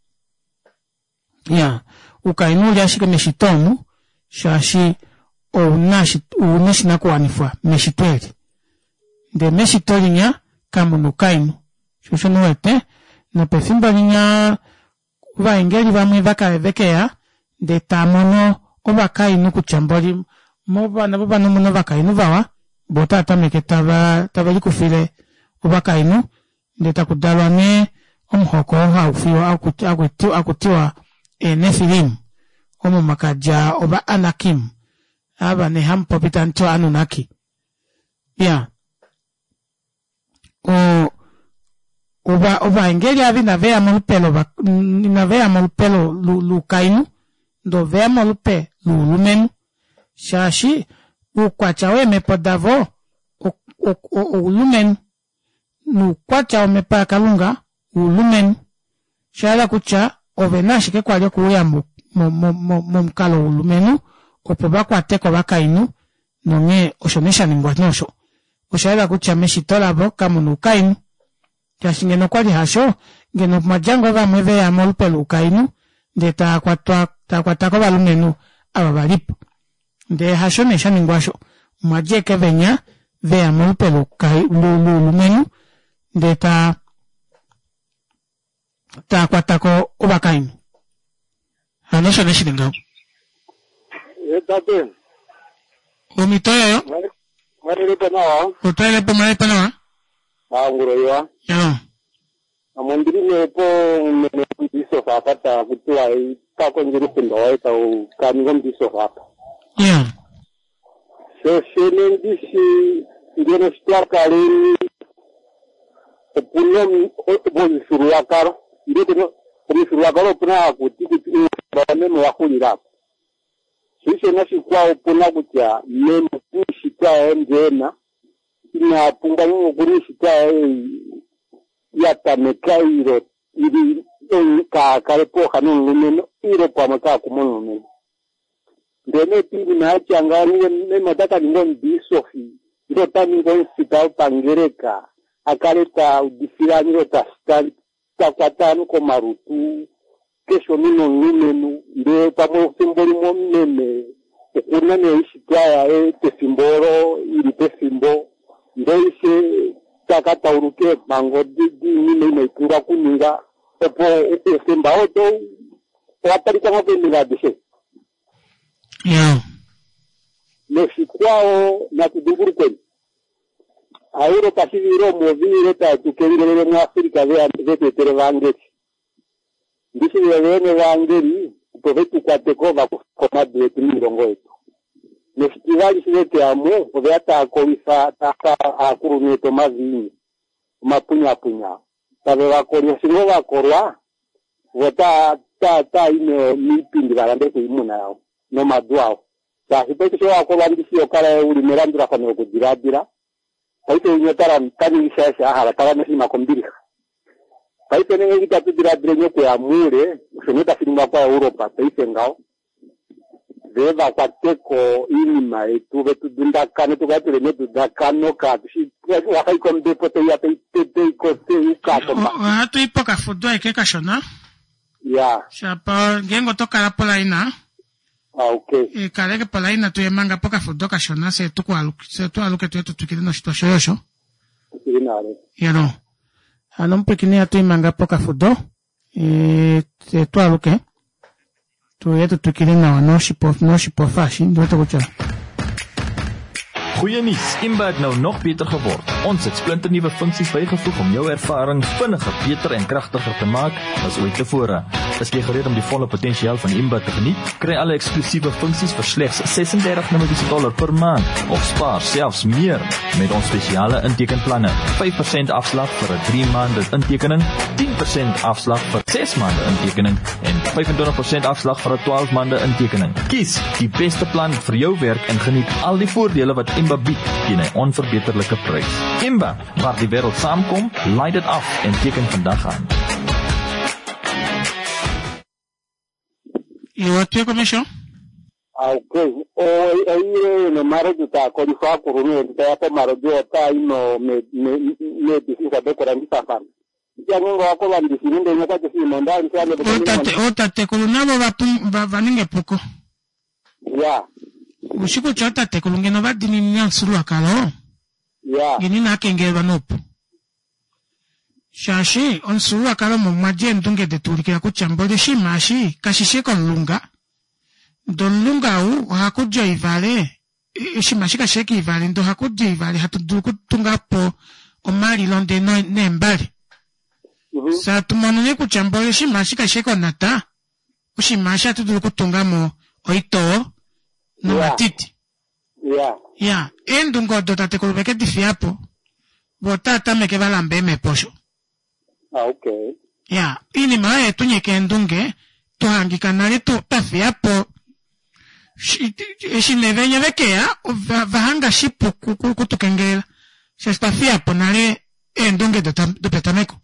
ya ukainu ya shike meshitomu shashi unashina kuwanifwa meshitweli de meshitolinya kamunu kainu shushono wete na pefimba linya vaingeli vamwe vakalevekea de tamono obakainu kuchamboli mobana muno bakainu bawa bota tameke tabali kufile obakainu ndeta kudalwa ne omhoko haufiwa akutiwa nefilim omo makaja oba Anakim aba ne hampopitanto Anunnaki ya oba engeli abi na vea molpelo lukainu ndo vea molpe lumenu shashi ukwacha weme podavo ulumen nukwacha omepa kalunga ulumen shala kucha ovenashi ke kwalio kuya mumkalo ulumenu opoba kwateko bakainu nonge oshonesha ningwa nosho oshala kucha meshitola bo kamunu kainu kashingeno kwali hasho ngeno majango ba mweve ya molpelo ukainu ndeta kwatako balumenu ababalipo de hashone shaningwasho majeke venya vea molpelo kai lumenu de ta kwatako obakainu hanosho neshiningao tate omitoyo yo marelepe nawa utelepe marelepe nawa nguroiwa ya amondiri nepo mbiso fakata kutua kako njiri pindo ita kamigo mbiso fakata ya so shenen disi ndiono stwar kalin Opuno bonisuruwa karo. Ndito bonisuruwa karo opuna kuti bameno wakulira. Sisi nashikwa opuna kutya memo kushikwa njena. Ina punga ngo kushikwa yatameka iro iri kalepo kanu ngumeno iro kwa maka kumono ngumeno. Ndene pili na changani ne mataka ngon bisofi iro tani ngon sita pangereka akaleta udifira niro tastan takwatanu ko marutu kesho mino ngumeno nde pamo simboli mo meme okuna ne ishitaya tesimboro iri tesimbo nde ise takata uruke mango di nime ikunga kuninga opo esemba oto watari kama pemila dise. Yeah. Mexikwao na kuduguru kweli. Airo pasiviro movire ta tukengere mu Afrika vete tere vangeri. Ndisi vene vangeri povetu kwa tekova kwa dwetu mirongo yetu. Mefestivali sivete amo poveta koifa taka akuruneto mavinyi. Mapunya. Tabe vakoria singo vakorwa vota ta ine mipindi varande kuimuna yao. No maduao. Sipete sio akolambisi okala uli merandura fano kudiradira. Paito nyotara kani ishasha harakala nasi makombirika. Paito nenge kitatu diradire nyoko ya mure, ushonyota filima kwa Europa, paito ngao. Veva kwa teko inima etu vetu dundakane tukatule netu dakano katushi wakaiko mdepote ya peite ikote ukatoma. Hatu ipoka fudo ekeka shona? Ya. Shapa gengo toka la pola ina. Okay. Kaleke pola ina tuye manga poka fudo ka shona se tu aluke tuye tukile no situación yosho. Tukile Yano. Ano mpekini atu manga poka fudo. Se tu aluke. Tuye tukile na no shipo fashi. Doeto kuchara. Goeie nuus, Imba het nou nog beter geword. Ons het splinternuwe funksies bygevoeg om jou ervaring vinniger, beter en kragtiger te maak as ooit tevore. Is jy gereed om die volle potensiaal van Imba te geniet? Kry alle eksklusiewe funksies vir slegs $36 per maand of spaar selfs meer met ons spesiale intekenplanne. 5% afslag vir 'n 3 maande intekening, 10% afslag vir 6 maande intekening en 25% afslag vir 'n 12 maande intekening. Kies die beste plan vir jou werk en geniet al die voordele wat Imba bied teen 'n onverbeterlike prys. Imba, waar die wêreld saamkom, laai dit af en teken vandag aan. Yo te commission? Okay. No maro juta ko ni fa kurune ta ta maro juta ino me disisa be ko randi safar. Ya ngo ko la disini de nyaka te si monda ni sa le Otate kulunabo vaninge poko. Ya. Ushiko chota te kulungeno vadini nyansuru akalo. Ya. Gini na kengelwa nopo. Shashi on suru akalo mo maje ndunge de turiki kuchambole shi mashi kashishe kon lunga. Don lunga u hakujo ivale. Shi mashi kasheki ivale ndo hakujo ivale hatuduku tunga po omari londe no nembali. Sa tumonone kuchambole shi mashi kasheko nata. Ushi mashi hatuduku tunga mo oito no matiti. Ya, endungo dotate kulubeke difiapo. Botata meke balambe me posho. Okay. Ya, ini mae tunye kendunge tuhangi kanale tu tafiapo. Shinevenya vekea vahanga shipu kutukengela. Shestafiapo nale endunge do petameko.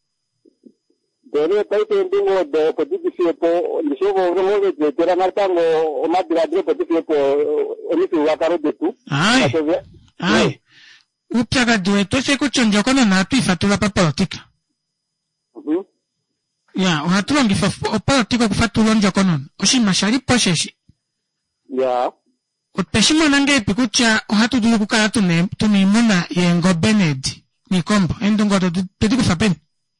Dere paite endungo do potitifiapo nishogo romo de tera martango o madradre potitifiapo onisu wakaro de tu. Ai. Upyaga dueto se kuchonjo kono na tuifatula pa politika. Ya, uhatulongi politika kufatula njo kono. Oshi mashari posheshi. Ya. Utpeshimo nange pikucha uhatudulu kukala tunimuna yengo Bened. Nikombo, endungo do pediku fapen.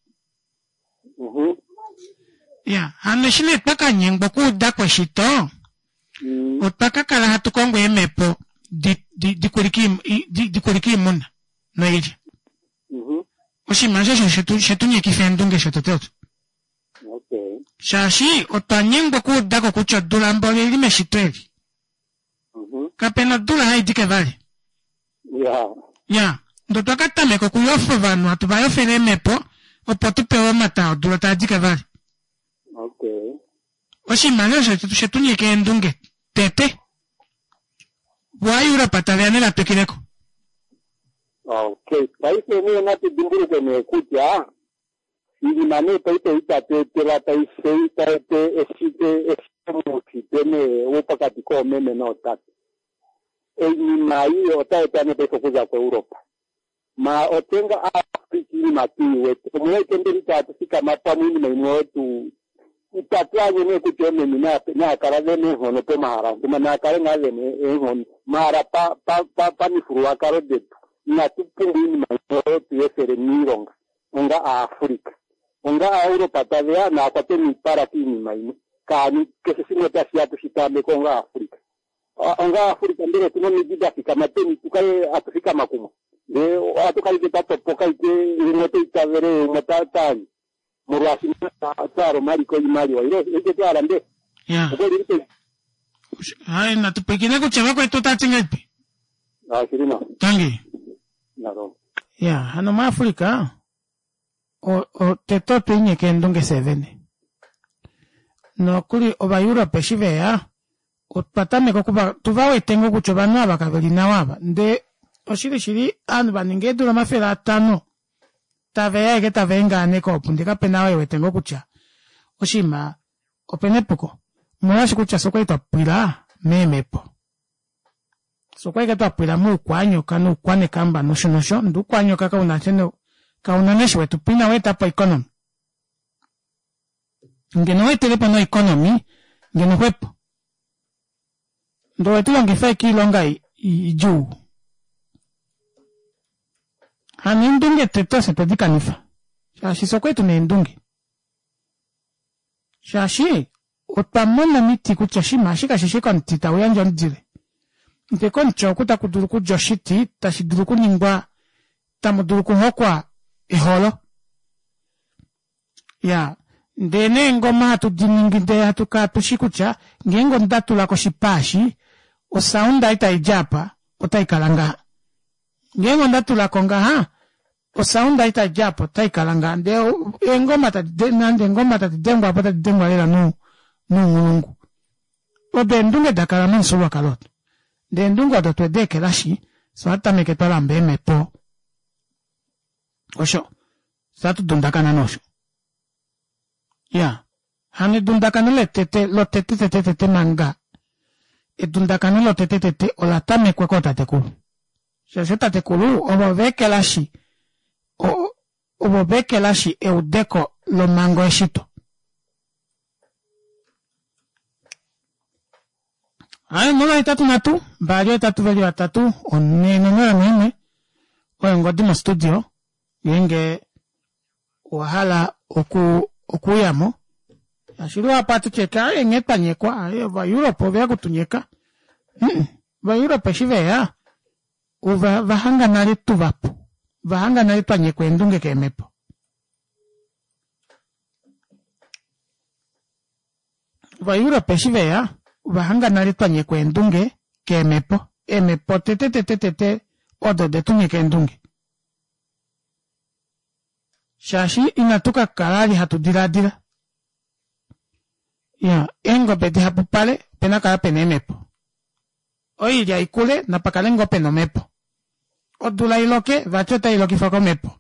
Ya, haneshile paka nyengbo kudakwa shito. Utpaka kala hatukongo yemepo di kuriki muna. No yeji. Oshi manja shetu nye kifendunge shetoteotu. Okay. Shashi, otanyengbo kudako kucha dula mbole ilime shitweli. Kapena dula hai dike vale. Ya. Ya, ndo twakatame ko kuyofa vanhu atubayofere mepo opo tupewe matao dulotajika vali. Okay. Oshimaliwa shetunyike endunge tete bwayura pataliane la pekileko. Okay. Paise mwe nati dimburu kwenye kutia ili mane paite itate la paise itate esite muti teme upakati ko meme no tatu. Ni mai otaetane pesa kuja kwa Europa. Ma otenga Afrika ni matiwe. Mwe kendeli tatu sika mapamu ni mwetu itatwaje ne kuteme ni na karave ne hono to mara. Kuma na kare ngale ne hono mara pa ni furuwa karo detu. Na tupungu ni mwetu yesere mironga. Onga Afrika. Onga Europa tavea na akwate ni para kini maini. Kani kese singo tasiatu shitame konga Afrika. Onga Afrika ndere tuno nijida fika mateni tukaye atufika makuma. De atukali kitato poka ite imote itavere umatatani. Murwasi taro mari ko imari wa. Ike tuara nde. Yeah. Hai na tupekine kuchewa kwa itotati ngepi. Shirina. Tangi. Naro. Yeah, hano ma Afrika. O tetoto inye kendunge 7. No kuli oba Europe shive ya. Patame kukuba tuvawe tengo kuchoba naba kabeli na waba nde oshiri anu baningedu la mafela atano tavea ke tavenga neko pundika penawe wetengo kucha oshima openepuko mwashi kucha sokwa itapira memepo sokwa itapira mu kwanyo kanu kwane kamba nosho ndu kwanyo kaka unatendo ka unaneshi wetu pina weta pa economy ngeno wetele pa no economy ngeno wepo ndo wetu wangifa kilonga juu. Hani ndunge tete se pedika nifa. Shashi sokwetu ne ndunge. Shashi utpamona miti kuchashi mashika shishika ntita uyanjo ndire. Nteko nchokuta kuduruku joshiti tashiduruku ningwa tamuduruku hokwa iholo. Ya. Ndene ngoma hatu diningide hatu katushikucha ngengo ndatu lako shipashi osaunda ita ijapa otaikalanga ngengo ndatu lako ngaha osaunda ita ijapa otaikalanga nde ngoma tati dengwa apata dengwa lela nu ngulungu obe ndunge dakara mansuwa kalot nde ndungu adotwe deke lashi so hata meketola mbeme po osho satu dundakana nosho. Ya, hani dundakana le tete lo tete manga. E dundakana lo tete o la tame kwa kota tekulu. Shaseta tekulu obo veke lashi. Obo veke lashi e udeko lo mango eshito. Ayo nola itatu natu, bario itatu velio atatu, onenengora mime, oengodimo studio, yenge wahala okuyamo ashiru apatu cheka engeta nyekwa va Europe vya kutunyeka va Europe shive ya uva vahanga nali tuvapo vahanga nali twanyekwa endunge kemepo va Europe shive ya vahanga nali twanyekwa endunge kemepo emepo tete odo de tunyeka endunge shashi inatuka kalali hatudiradira. Ya, engo pete hapu pale, pena kaya penemepo. Oyi ya ikule, napakalengo penomepo. Odula iloke, vachota iloki fako mepo.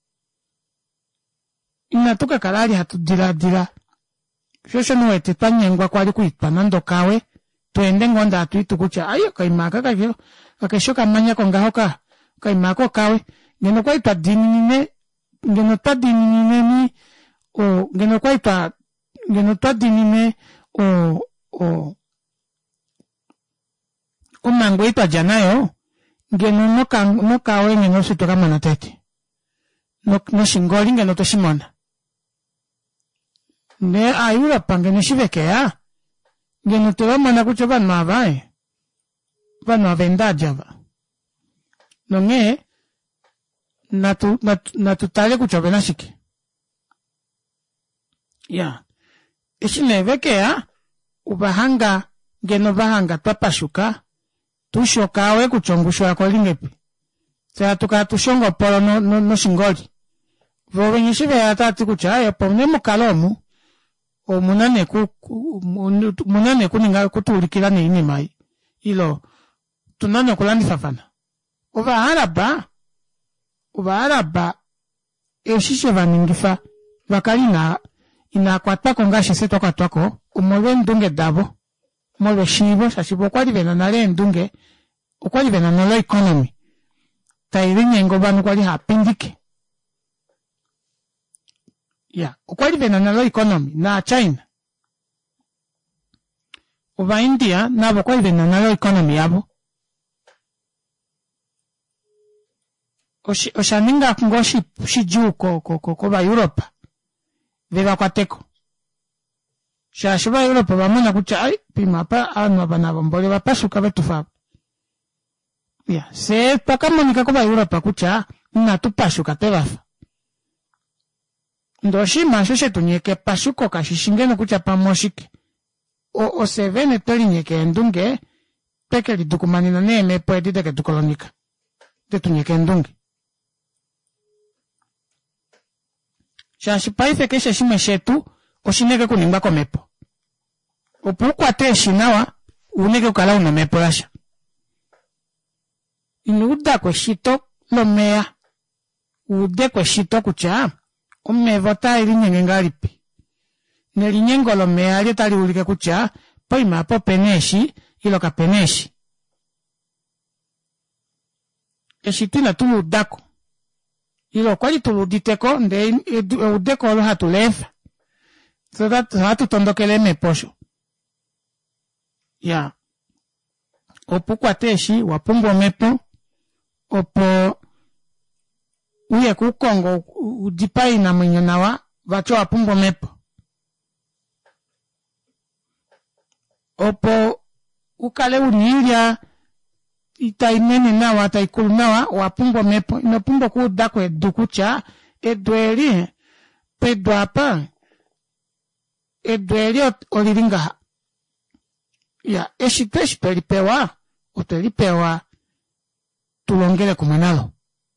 Inatuka kalali hatudiradira. Shosho nuwete tanyengwa kwa liku itpanando kawe, tuende ngonda atu itukucha. Ayo, kaimaka kakio, kakeshoka manya kongahoka, kaimako kawe. Ngeno kwa itwa dinine, ngeno twa dinine ni o ngeno kwa itwa ngeno twa dinine o mango itwa janayo ngeno no kawe ngeno sitoka manatete no shingoli ngeno to shimona ne ayura pangene shiveke ya ngeno to mana kuchoba mavae vano avenda java no nge natutale kuchobena shiki. Ya. Ishineveke ya ubahanga ngeno bahanga twapashuka tushokawe kuchongushwa kwa lingepi. Sa tukatushonga polo no shingoli. Vovenyishive atati kuchaya pomne mukalomu. O munane kuninga kutulikila ni inimai. Ilo tunane kulandi fafana. Uva araba eshishe vaningifa vakalina inakwatako ngashi seto kwatako umolwe ndunge dabo molwe shibo shashibo kwali vena nale ndunge ukwali vena nalo economy tairinye ngobanu kwali hapindike ukwali vena nalo economy na China uva India nabo kwali vena nalo economy yabo oshaninga kungoshi shiju ko ba Europa veva kwateko shashiba Europa bamona kucha ai pimapa anu abana bombole bapasuka betufa se pakamonika ko ba Europa kucha na tupasuka tebafa ndoshi mashoshe tunyeke pasuko kashishingene kucha pamoshike o sevene tolinyeke ndunge peke lidukumanina neme poedite ke tukolonika de tunyeke ndunge shashi paife keshe shime shetu oshineke kunimba komepo opukwa te shinawa uneke ukala unamepo lasha inuda kwe shito lomea ude kwe shito kucha umevota ilinyenge ngalipi nelinyengo lomea litali ulike kucha poima po peneshi iloka peneshi eshitina tulu dako ilo kwali tuluditeko nde udeko lo hatulefa so that hatu tondokele meposho opo kwateshi wapungo mepo opo uye kukongo udipai na mwenyonawa vacho wapungo mepo opo ukale unilia itaimene nawa ataikulu nawa wapungo mepo inopungo kudako edukucha edweli pedwapa edweli oliringa eshiteshi pelipewa utelipewa tulongele kumanalo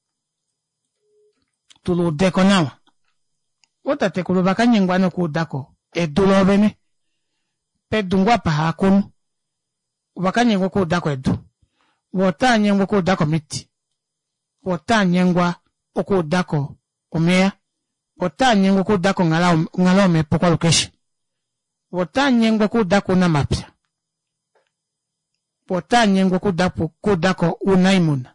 tuludeko nawa utatekulu bakanyengwano kudako edulovene pedungwa pahakunu bakanyengwa kudako edu wotanyengwa kudako miti wotanyengwa okudako omea wotanyengwa kudako ngalome pokwa lukeshi wotanyengwa kudako na mapya wotanyengwa kudako unaimuna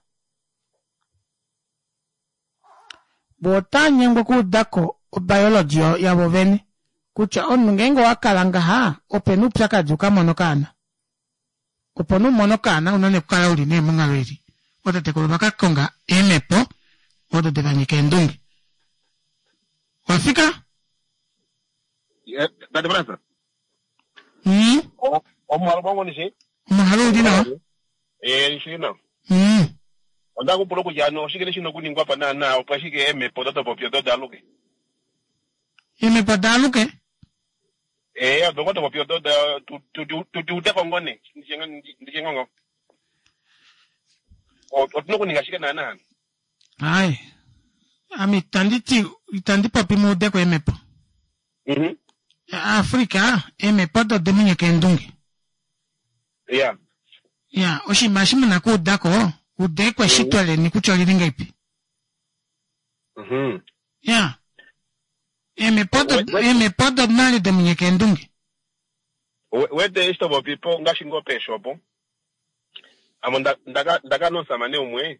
wotanyengwa kudako biology ya bovene kucha onungengo wakalanga ha openu psaka juka monokana oponu monokana unane kukala uline mungalweri wotate kulubaka konga emepo wotate kanyike ndungi wafika Dade Brasa omwalo bongo nishi mahalo udina nishi na onda kupulo kujano shikile shino kuningwa pa na opashike emepo toto popio do daluke emepo daluke dongo to popio do tu de kongone ndjengongo otno kuninga shike na ai ami tandi papi mo de ko emepo Afrika emepo do demunye kendungi oshi mashima na kudako ude kwa shitwale ni kucholi linga ipi emepo do nali demunye kendungi wede isto bo pipo ngashingo pesho po amonda ndaga no samane umwe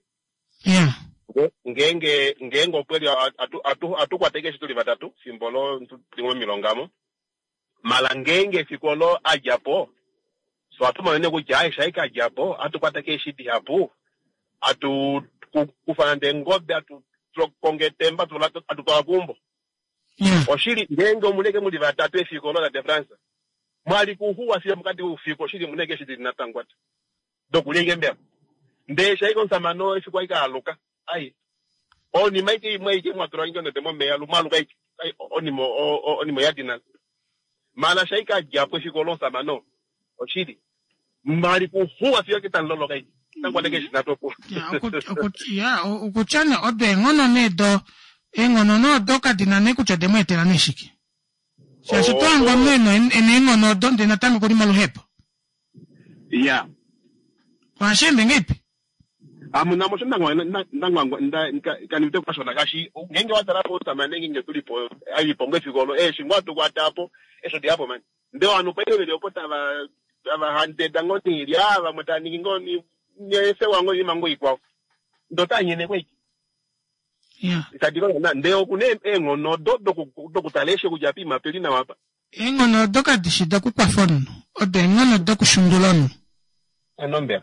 ngengo kweli atu kwateke shituli batatu simbolo ndimwe milongamo mala ngenge fikolo ajapo so atu manene kujai shaika ajapo atu kwateke shiti hapo atu kufanande ngobe atu konge temba atu kwa kumbo oshiri ngenge muleke muli batatu efikolo la de France mwali kuhuwa siya mkati ufiko shiri muleke shiti natangwata dokulenge mbea ndesha iko nsamano efikwa ika aluka ai oni maiki mwatura ingo ndemo meya lumaluka iki onimo yadina mala shaika japo efikolo nsamano oshiri mwali kuhuwa siya kita lolo kai Tangwa teke shinatopo. Ukuchane ode ngono ne do, ngono no do kadina ne kuchademo etela neshiki. Shashito angomeno ngono do de natami kuri maluhepo. Yeah. Washembe ngipi? Amuna mosho ndangwa kanimte kwa shona kashi ngenge watarapo tamanenge ngetulipo ayipo ngefigolo shingwa tukwatapo esho diapo man ndio anupayo leo pota aba hande dangoni lya mutani ngoni nyese wango imango ikwa ndo tanyene kwe yeah itadiko na ndio kune ngono do kutaleshe kujapi mapeli na wapa ngono do kadishida kwa fono ode ngono do kushundulano anombe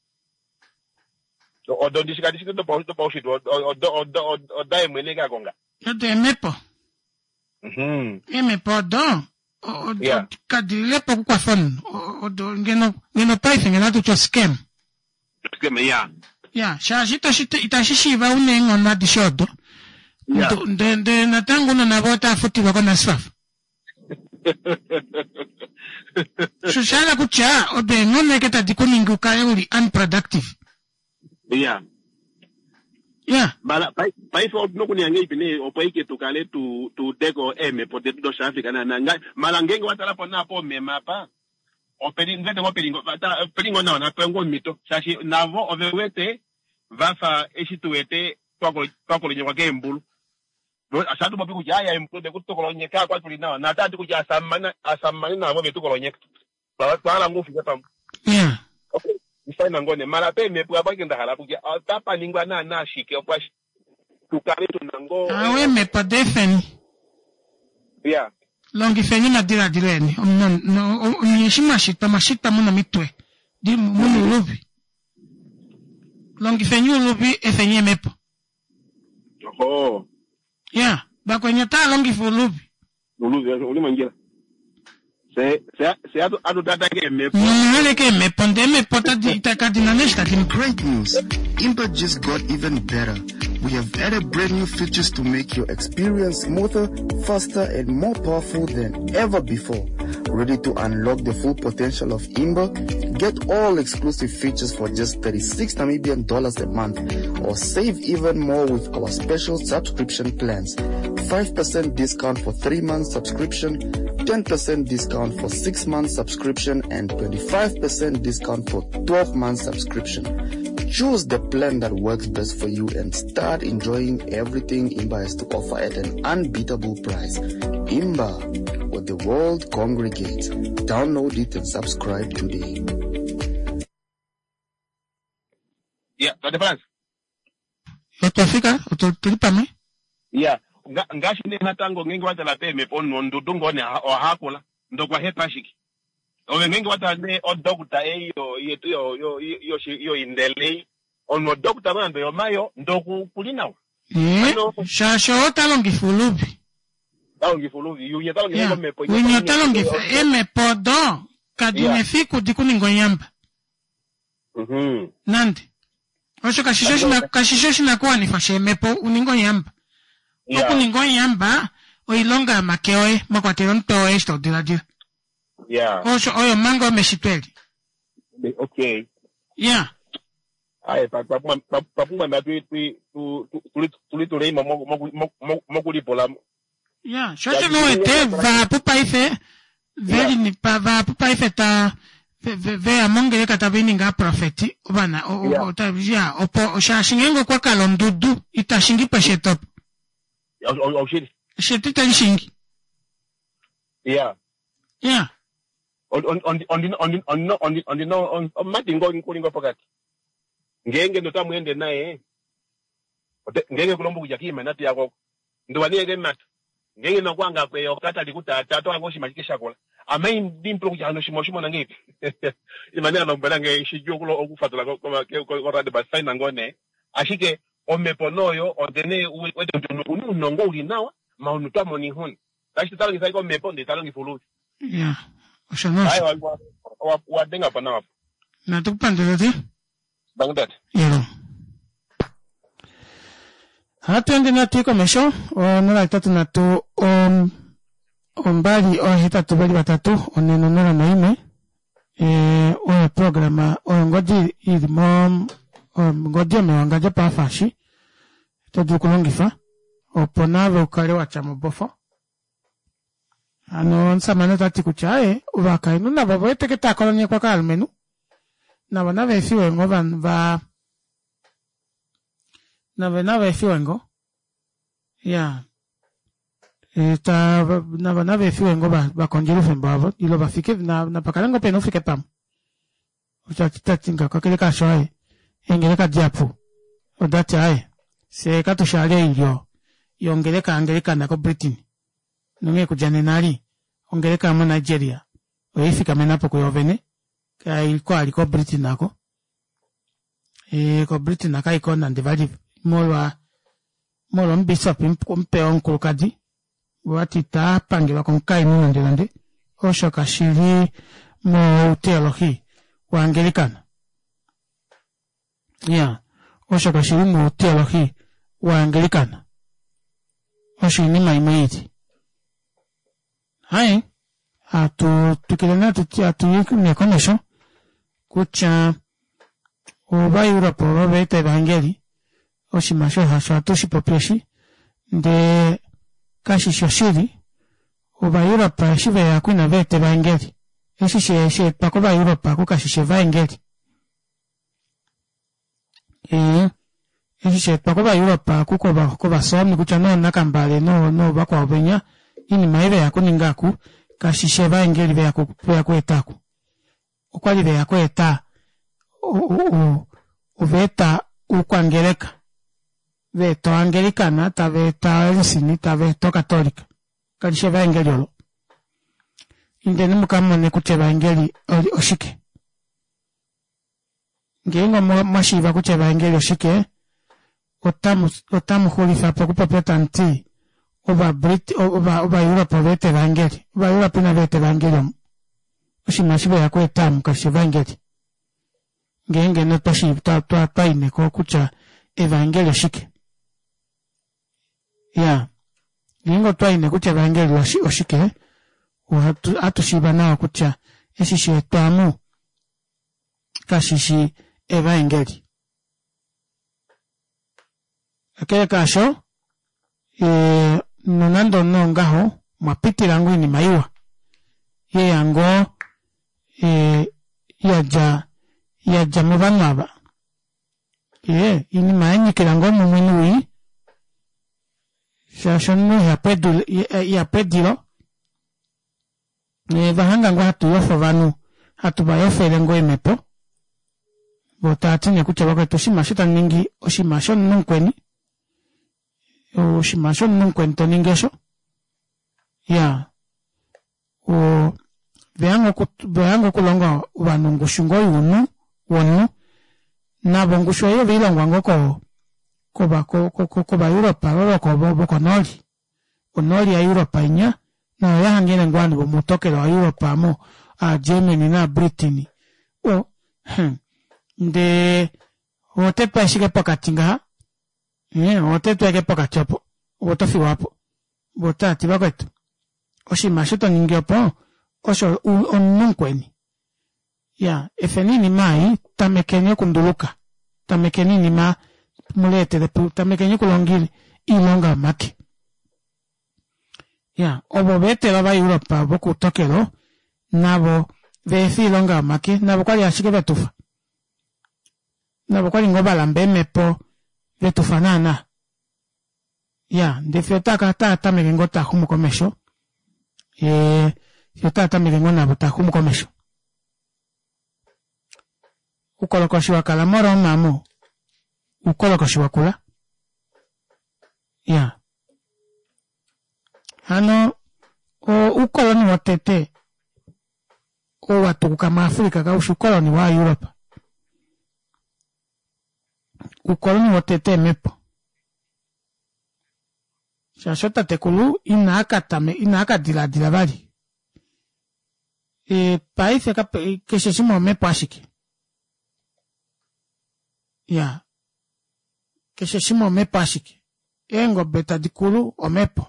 odo dishikadishika do paushit odo emweneka konga odo emepo emepo do odo kadilepo kwa phone odo ngeno paife ngena to scam yeah shashita itashishiva unengo na dishodo de natangu na bota futi bakona swafa Shushala kucha odo ngone keta dikuningu kauli unproductive. Yeah. Bala pai fo no kuni ange ipine opaike tukale tu dego po de do Africa na malangenge watala pona po mapa operi ngete ko peringo na pengo mito sashi navo ovewete vafa esituete twako linywa ke mbulu asatu babi kujaya impro de kutokolonyeka kwa tulina na tatu kuja asamana na vo betu kolonyeka bala ngufi pam yeah okay ifana ngone mara pe me pwa bakenda hala kuja tapa lingwa na shike kwa tukale tunango awe me pa defen yeah longi fenyi na direni no nyeshima mashita muna mitwe di munu lubi longi fenyi lubi efenyi mepo oh yeah bakwenye ta longi fu lubi uli mangira se adu data ke mepo ngale ke mepo ndeme pota di itakadina nesta kim. Great news. Imba just got even better. We have added brand new features to make your experience smoother, faster, and more powerful than ever before. Ready to unlock the full potential of Imba? Get all exclusive features for just $36 Namibian a month, or save even more with our special subscription plans. 5% discount for 3 months subscription, 10% discount for 6 months subscription, and 25% discount for 12 months subscription. Choose the plan that works best for you and start enjoying everything Imba has to offer at an unbeatable price. Imba, where the world congregates. Download it and subscribe today. Yeah, the difference. Utafika? Utatulipa me? Yeah, ngashi ne natango ngengi watala pe me pono ndudungo ne ohakula ndo kwa hepashiki. Owe ngengi watale o doctor yo indele ono doctor mando yo mayo ndo kulinawa. Shasho otalongi fulubi. Talongi fulubi yu yetalo ngengo mepo. Winyo talongi mepo do kadime fiku dikuningo yamba. Nandi. Osho kashishoshi na kuwa nifashe mepo uningo yamba. Oku ningo yamba oilonga makeoe makwatero nto esto diladira. Yeah. Osho oyo mango meshitweli. Okay. Yeah. Aye, papuma na tulitulei moguli pola. Yeah, shosho no ete va pupa ife veli ni pa va pupa ife ta ve amongele katabini nga profeti obana otabia opo oshingengo kwa kalondudu itashingi pashetop. Oh shit. Shit shingi. Yeah. Yeah. On matingo nkulingo pakati. Ngenge ndo tamuende naye. Ngenge kulombo kujakima nati yako. Ndo waniye mata. Ngenge no kwanga kwe okata likuta tato angoshi machikisha kola. Amain dimplo kujano shimo na ngipi. Imani anombela nge shijyo kulo okufatula kwa rade basai na ngone. Ashike omeponoyo odene wedo unongo ulinawa maunutamo ni honi. Tashi talo ngisaiko meponde talo ngifuluti. Yeah. Oshanoshi. Ayo wadenga pana wapo. Na tukupandele Bangdad. Yero. Hatuende na tuiko mesho. Nula itatu na tu ombali hita tubali watatu onenonora na ime. o programa o ngodi idmo o ngodi me wangaje pa fashi to dukulongifa o ponave ukale wa chamobofo nsamana tati kuchae uvaka inu na babo ete kita kolonia kwa kalmenu na banave fiwengo va na banave fiwengo ya na banave fiwengo ba konjiru fembavo ilo bafike na pakalengo peno fike pam uchatinga kwa kile kashoe engeleka diapu odati ae se katushale ilio yongeleka angeleka na ko Britain nunge kujane nali ongeleka mu Nigeria oifika menapo kuyovene ka ilikuwa aliko Britain nako ko Britain naka iko na ndivali molo mbisop mpe onkulukadi wati ta pange bakonkai mu ndelande oshoka shiri mo teology wa Anglican oshoka shiri mo teology wa Anglican oshini maimaiti hai tukilena ne connection kucha oba Europe oba evangeli oshimasho hasho atoshi popieshi de kashi shoshiri oba Europe shive ya kuna vete evangeli esi she pakoba Europe ko kashi she evangeli esi she pakoba Europe ko ba somi kucha no nakambale no bakwa obenya ini maive ya kuningaku kashishe evangeli ve yakwetaku ukwali ve yakweta uveta ukwangeleka veto angelikana ta veta lisini ta veto katolika kashishe evangeli olo indeni mukamane kuche evangeli oshike ngengo mashiva kuche evangeli oshike otamu hulifa pokupopeta nti oba Europe vete evangeli oba Europe na vete evangeli oshimashibe yakweta mukashe evangeli ngenge no toshi twaine ko kucha evangeli oshike ngengo twaine kucha evangeli oshike atushiba nao kucha eshishe twamu kashishi evangeli akele kasho nunando nongaho mapitira ngwini maiwa ye yango yaja mubanaba ini maanyikira ngo mumwinui shashonu ya pedilo bahanga ngo hatuyofo vanu hatubayofere ngo emepo botatine kucha wakati oshimasho ningi oshimasho nunkweni oshimasho nunkwento ningesho veango kulonga vanungushungo wonu nabo ngusho yo vilongwa ngoko koba Europa boko noli onoli ya Europa inya na yahangene ngwani bomutokero wa Europa mo Germany na Britain nde otepa shike pakatinga otetu yake pakati hapo otofi wapo botati bakwetu oshimasho ningiopo osho onunkweni efenini mai tamekenye kunduluka tamekenini ma mulete tamekenye kulongili ilonga maki obo bete baba Europa boku tokero nabo vefi ilonga maki nabo kwali ashike betufa nabo kwali ngobala mbemepo vetufanana ndefyo tata milingo tahumu komesho yo tata milingo nabo tahumu komesho ukolokoshi wakala moro mamu ukolokoshi wakula hano ukoloni watete watukuka maafrika kaushi ukoloni wa Europe ukoloni watete mepo shashota tekulu inaka dila bali paise kesheshimo mepo ashiki kesheshimo mepo ashiki engo beta dikulu omepo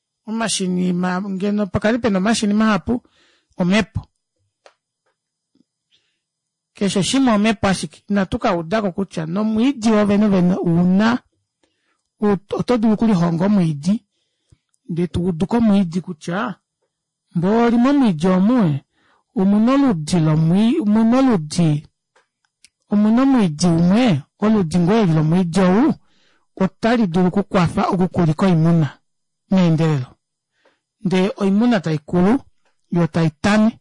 umashini ngeno pakalipe no mashini mahapu omepo kesho shimo mepashiki na tuka udako kucha no mwidi oveno una otodu kuli hongo mwidi de tuduko mwidi kucha mboli mwidi omwe umunoludi umwe oludi ngweli lo mwidi owu otali dulu kukwafa okukuliko imuna neendelelo nde oimuna taikulu yo taitane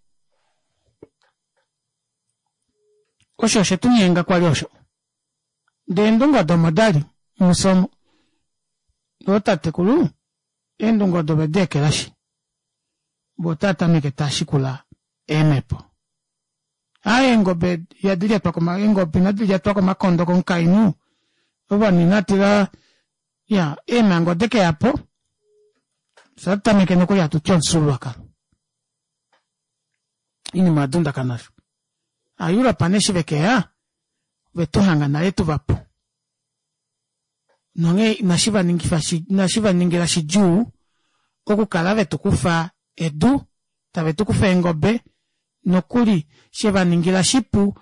osho shetunyenga kwa lyosho nde ndunga domadali musomo otatekulu endunga dobedekelashi botata miketashikula emepo aye ngobe yadilia twakoma ngobe nadilia twakoma kondo konkainu oba ninatira ya emango deke apo sata mekenoko ya tuchonsulu akalo ini madunda kanasho ayura paneshi vekea vetuhanga na yetu vapo nonge nashiva ningira shiju okukala vetukufa edu ta vetukufa engobe nokuli shiva ningira shipu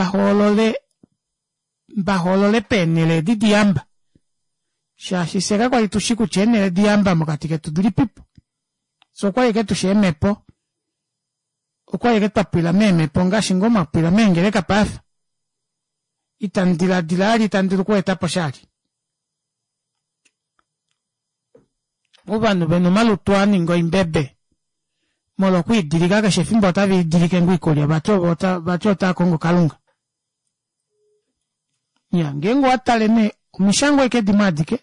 vaholole penele di diamba shashiseka kwa itushiku chenele diamba mokatike tuduli pipo so kwa ike tushemepo okwa ike tapila memepo ngashi ngoma pila mengele kapafa itandila kwa etapo shali ubanu beno malutwani ngo imbebe molo kuidirika ka shefimbo tavi dirike ngwikolia bacho ta kongo kalunga ya ngengo ataleme umishango ike dimadike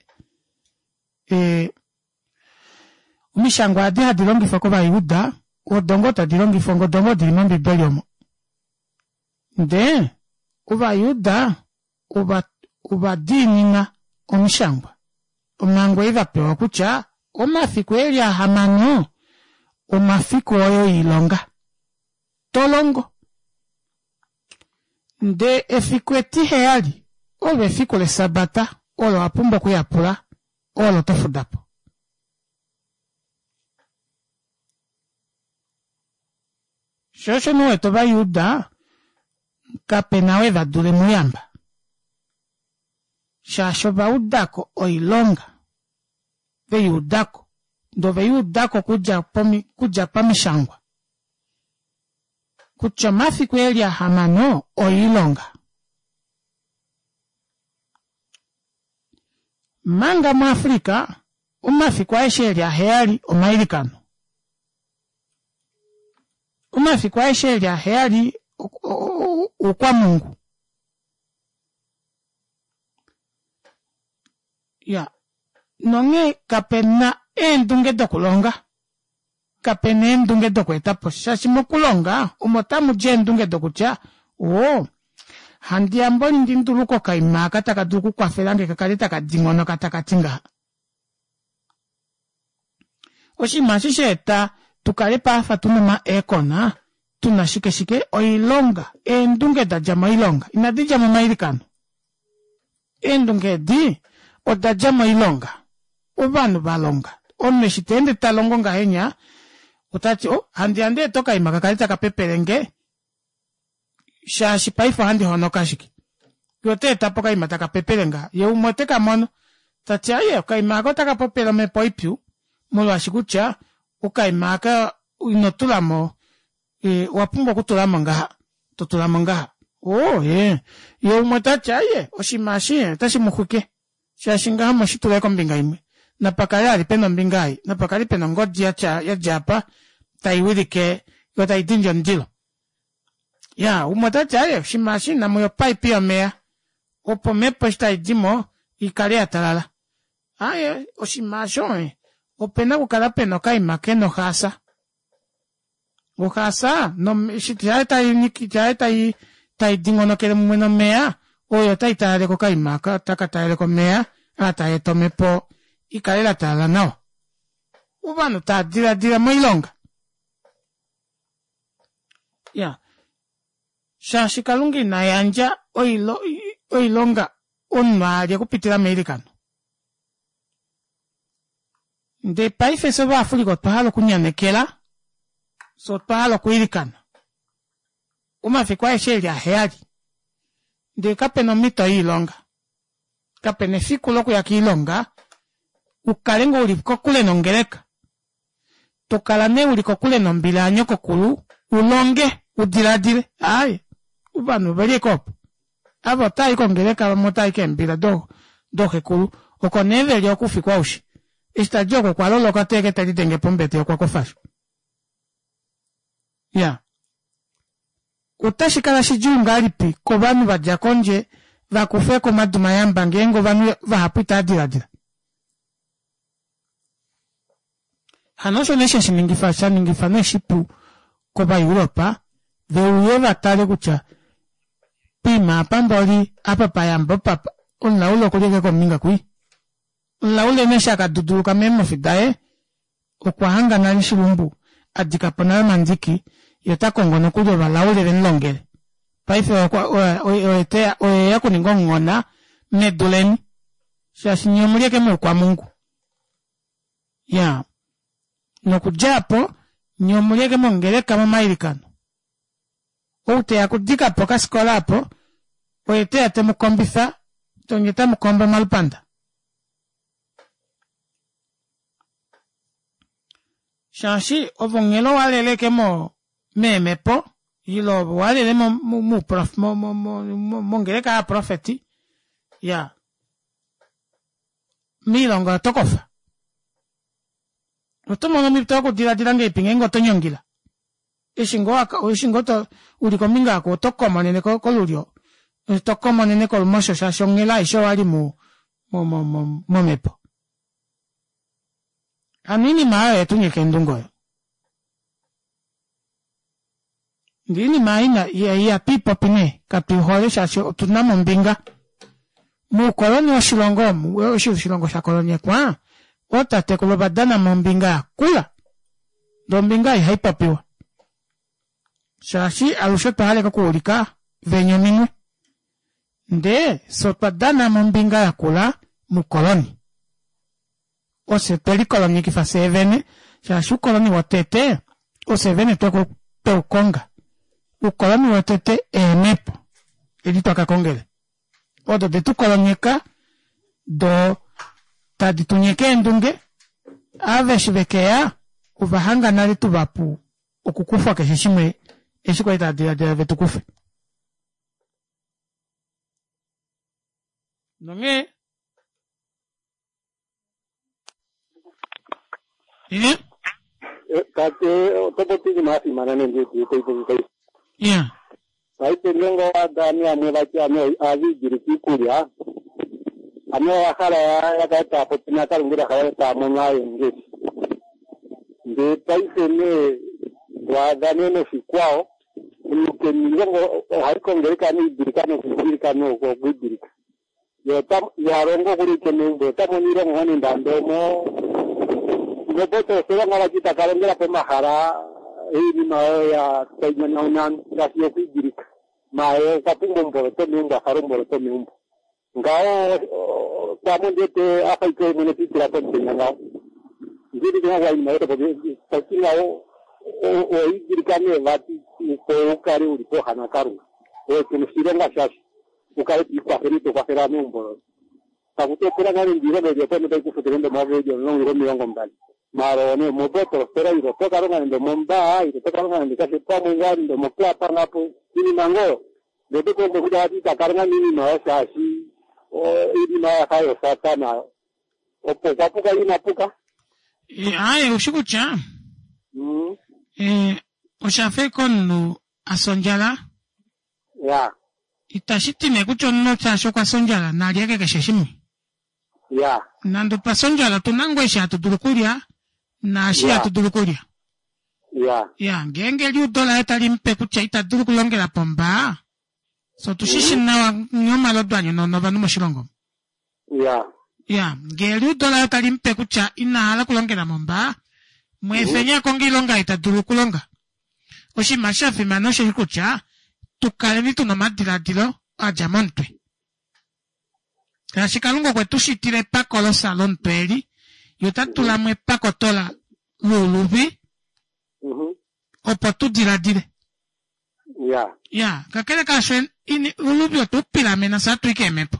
umishango adi hadilongi fako ba yuda odongo ta dilongi fongo dongo dilimambi beliomo nde uba yuda uba dininga umishango umango iva pewa kucha umafiku elia hamano umafiku oyo ilonga tolongo nde efiku etihe ali olo efiku le sabata olo apumbo kuyapula olo tofudapo shosho nuwe toba yuda kapenawe vadule muyamba shasho ba udako oilonga ve yudako ndo ve yudako kuja pamishangwa kucha mafiku elia hamano oilonga manga mu Afrika umafiku aishelia heali omailikano umafiku aishelia heali ukwa Mungu ya nonge kapena endunge dokulonga kapena endunge dokwetapo shashimo kulonga umotamu je endunge dokucha handi amboni ndinduluko kaimaka takaduku kwa felange kakalita kadingono katakatinga oshimashishe tukalepa afa tunuma ekona tunashike oilonga endunge dajama ilonga inadijama mailikano endunge di odajama ilonga ubanu balonga oneshitende talongo ngahenya utati handi ande toka imaka kalita kapeperenge shashi paifa handi honokashiki yote tapoka imataka pepelenga ye umoteka mono tati aye kaimaka taka popela me poipyu molo ashikucha ukaimaka inotulamo wapumbo kutulamo ngaha tutulamo ngaha ye umotati aye oshimashi tashimukuke shashi ngaha moshituleko mbinga imwe napakali peno mbingai napakali peno ngodi ya japa taiwilike yota idinjo ndilo ya umotati aye shimashi na moyo pipe ya mea opo mepo shita idimo ikale atalala aye oshimasho opena kukala peno kaimake no hasa uhasa no shitiaeta inikiaeta idingo no kele mweno mea oyo taitale ko kaimaka takatale ko mea ataeto mepo ikale atalala nao ubano ta dira moilonga ya shashikalungi na yanja oilonga onwalya kupitila Amerikano nde paife soba Afrika otpahalo kunyanekela so otpahalo kuilikana umafikwa sheli ya heali. Ndi kapeno mito ilonga. Kapene fiku loku ya kilonga, ukalengo uliko kule nongeleka. Tokalane uliko kule nombila nyoko kulu, ulonge, udiradire, aye. Ubanu beli kopo. Abo tai kongeleka wa motai kembila doke kulu, oko neve li okufikwa ushi. Ista joko kwa lolo kateke talitenge pombete ya kwa kofashu. Ya. Utashikala shijunga alipi, kobanu wajakonje, vakufeko maduma yamba ngengo vanu vahapita adiradira. Hanosho nesha ningifane shipu koba Europa, veuye tale kucha, pima pamboli, apa payambo papa, unlaulo kuleke kominga kui. Unlaule nesha kaduduluka memo fidae, ukwahanga nani shilumbu, adikapona manziki, yota kongono kujo valaule venlongele. Paife oe yako ningongona, meduleni, shasi nyomulia keme kwa Mungu. Ya. Nokujapo, nyomulia keme ongele kama mairikano. Oute ya kudika poka skola hapo, oete ya temu kombitha, tonyeta mukombe malupanda. Shanshi, ovongelo walele kemo memepo, ilo walele mongeleka profeti, ya. Milonga tokofa. Otomono miptoko dira ipingengo tonyongila. Ishingo to ulikominga ko tokoma nene ko lulio. Tokoma nene ko mosho shashongela isho wali mepo. Anini maa tunyeke ndungoyo. Ndini maina ya pipo pine kapi hole shasho tunamo mbinga. Mu koloni wa shilongo sha koloni kwa. Ota tekulo badana mbinga kula. Do mbinga haipapiwa. Shashi alushoto hale kukulika venyo minwe. Nde sopadana mbinga ya kula mu koloni. Ose peli koloni kifa sevene. Shashi koloni watete. Ose vene toko konga. Ukoloni watete emepo. Edito akakongele. Odo de tu kolonyeka do taditunyeke ndunge ave shivekea uvahanga nari tuvapu okukufa keshishimwe eshiko itadira vetukufe. Nonge kate topoti masi manane ndi teipo. Yeah. Aipe ngongo adani amwelaki avi diriki kulia. Amwe akala ya kata potina kalungira kaya ta monyaye ngeti. Nde paise ne wadani ne fikwao unuke ngongo haiko ngereka ni dirikano ko gudirika. Ya rongo kuri kenembo tamoniro ngani ndandomo. Ngoboto sera ngala kita kalungira pe mahara ini mao ya taimana unan kasio kudirika. Mae kapunggo mboroto mingo harumboroto mingo. Ngao tamondete akaike munepitira kontenya ngao. Ndiri ngao wa imaere bobe takingao o idirikane vati ko ukari ulipo hana karu. O kunushirenga shashi. Ukari kwa ferito kwa ferano mboro. Takutokera ngari ndiro bebe pone bai kufuterende mavejo ngiro miongo mbali. Marone moboto sera iro tokaronga ndo momba iro tokaronga ndo kasi pamu ngari ndo moklapa ngapo ini mango. Bebe ko ndo kudati takaranga nini maoshashi. Ili maya kayo satana. Opo kapuka inapuka. Aye ushikucha. Oshafe kono asonjala. Ya. Itashiti mekucho no tasho kwa sonjala na aliake kesheshimi. Ya. Nando pasonjala tunangwe sha tudulukuria na ashia tudulukuria. Ya. Ya ngenge liu dola etali mpekucha itadulukulongela pomba. So tushishi na nyoma lodwanyo no vanu moshilongo. Ya. Ya, ngeli dola etali mpekucha ina hala kulongela momba. Mwefenya kongilonga itadulukulonga. Oshi mashafi manoshe hikucha. Tukaleni tunomadila dilo ajamontwe. Kashikalungo kwe tushitile pako lo salon peli. Yotatula mwe pako tola lulubi. Opo tu dila dile. Ya, kakele kaswen ini ulubyo tu pilamena sa tu ikemepo.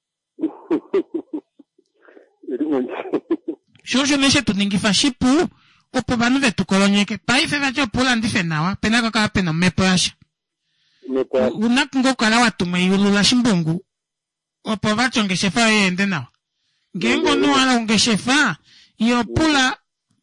Shosho neshe tu ningifa shipu opo banu vetu kolonyeke. Pai fe vacho pula ndife nawa pena kaka pena mepo yasha. Unak ngo kala watu mayulula shimbungu opo vacho ngeshefa yende nawa. Gengo no ala ngeshefa yo pula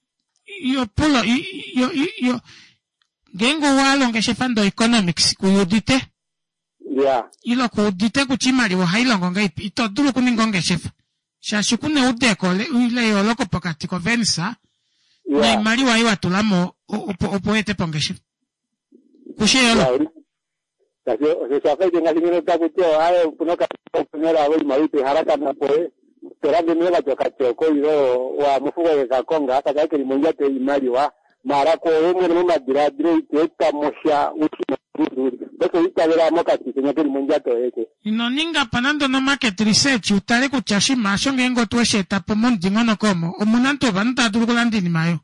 gengo walo ngeshefa ndo economics kuyudite. Ilo kuyudite kuchimali wa hailongo ngaipi ito dulu kuningo ngeshefa. Shashukune udeko ile yoloko pakati ko venisa na imali wa iwa tulamo opoete pongeshe kushe yolo kasi safa jenga lingine takutio ayo punoka primera vez maipe haraka na poe perande mela jokatio ko iro wa mufuko ya konga hata kile limonja te imali wa mara ko yenge no madira dire ita mosha uti bako itawera mokati kwenye limonja to yake inoninga panando no market research utale kuchashi masho ngengo tuweshe tapo mondi ngono komo omunanto banta durukulandi ni mayo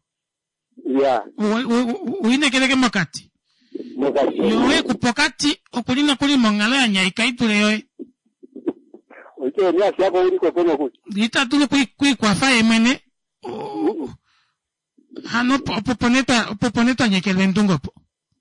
uine keleke mokati yowe kupokati okulina kuli mongalo ya nyaika itule yoe oike ni asya ko uriko kono ku ita tulu kui kwa fae mwene hano opoponeta nyekele ndungo po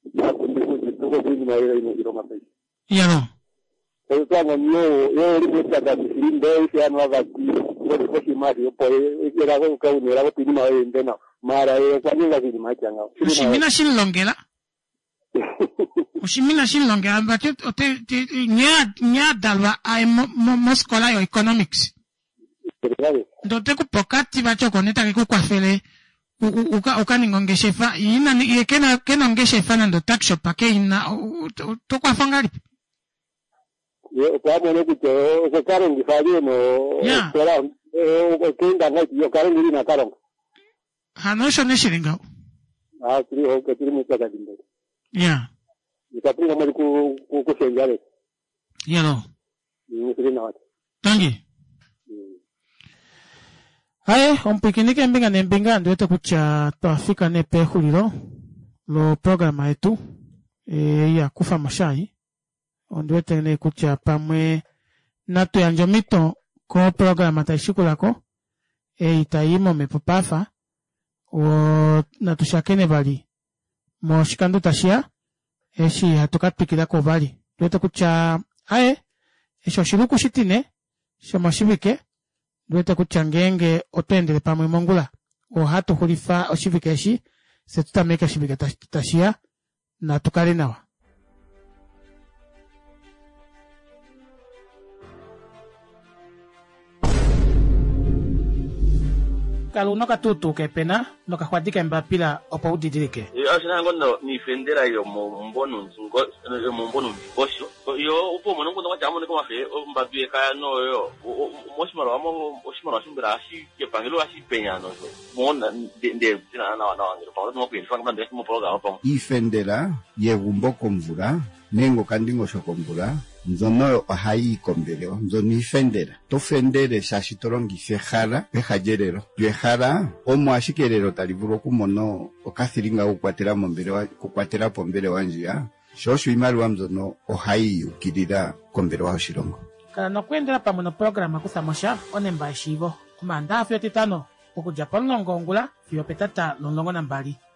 yaro Kwanza yo ripota da sirimbe ise anwa vati ko simari opo era ko ka unera ko tinima ende na mara kwa ninga zili machanga ushimina shilongela ushimina shilongela bacho ote nya dalwa ai moskola yo economics ndote kupokati bacho koneta ke kwa fele uka ningongeshefa ina ni kena ngeshefa ndo tax shop pake ina to kwa fangali kwa mwana kucho ko karo ngifaje no sera o kenda ngati yo karo ngiri na karo hanosho neshiringa kiri ho ke kiri mutaka dimbe nikapinga mali ku senjale no ni kiri na watu tangi hae ompikinike mbinga nembinga ndio kucha tafika ne pe huliro lo programa yetu ya kufa mashai onduete ne kucha pamwe natu ya njomito ko programa taishikulako itaimo mepopafa o natushakene bali moshikando tashia eshi hatukapikira ko bali duete kucha esho shiruku shitine shomashibike duete kucha ngenge otendele pamwe mongula o hatu hulifa oshibike eshi setutameka shibike tashia na tukale nawa kalu no katutu ke pena no kahwadika mbapila opa udidirike asina ngono ni fendera yo mbonu bosho yo upo mono ngono chamo ne ko mafe mbabie kaya no yo moshimaro shumbira ashi ke pangelo ashi penya no mona de na ngiro pa no pe fanga ndese mo programa pa ifendera yegumbo komvura nengo kandingo shokomvura nzono ohai kombeleo nzoni ifendera tofendere shashitorongi hara pehajerero hara omo ashikerero talivuro kumono okathiringa kukwatera pombele wanjia shoshu imali wa mzono ohai ukirira kombele wa shirongo kana no kwendera pamwe no programa kusamosha onemba shivo kumanda afyo titano okuja palongongula fyo petata lolongo nambali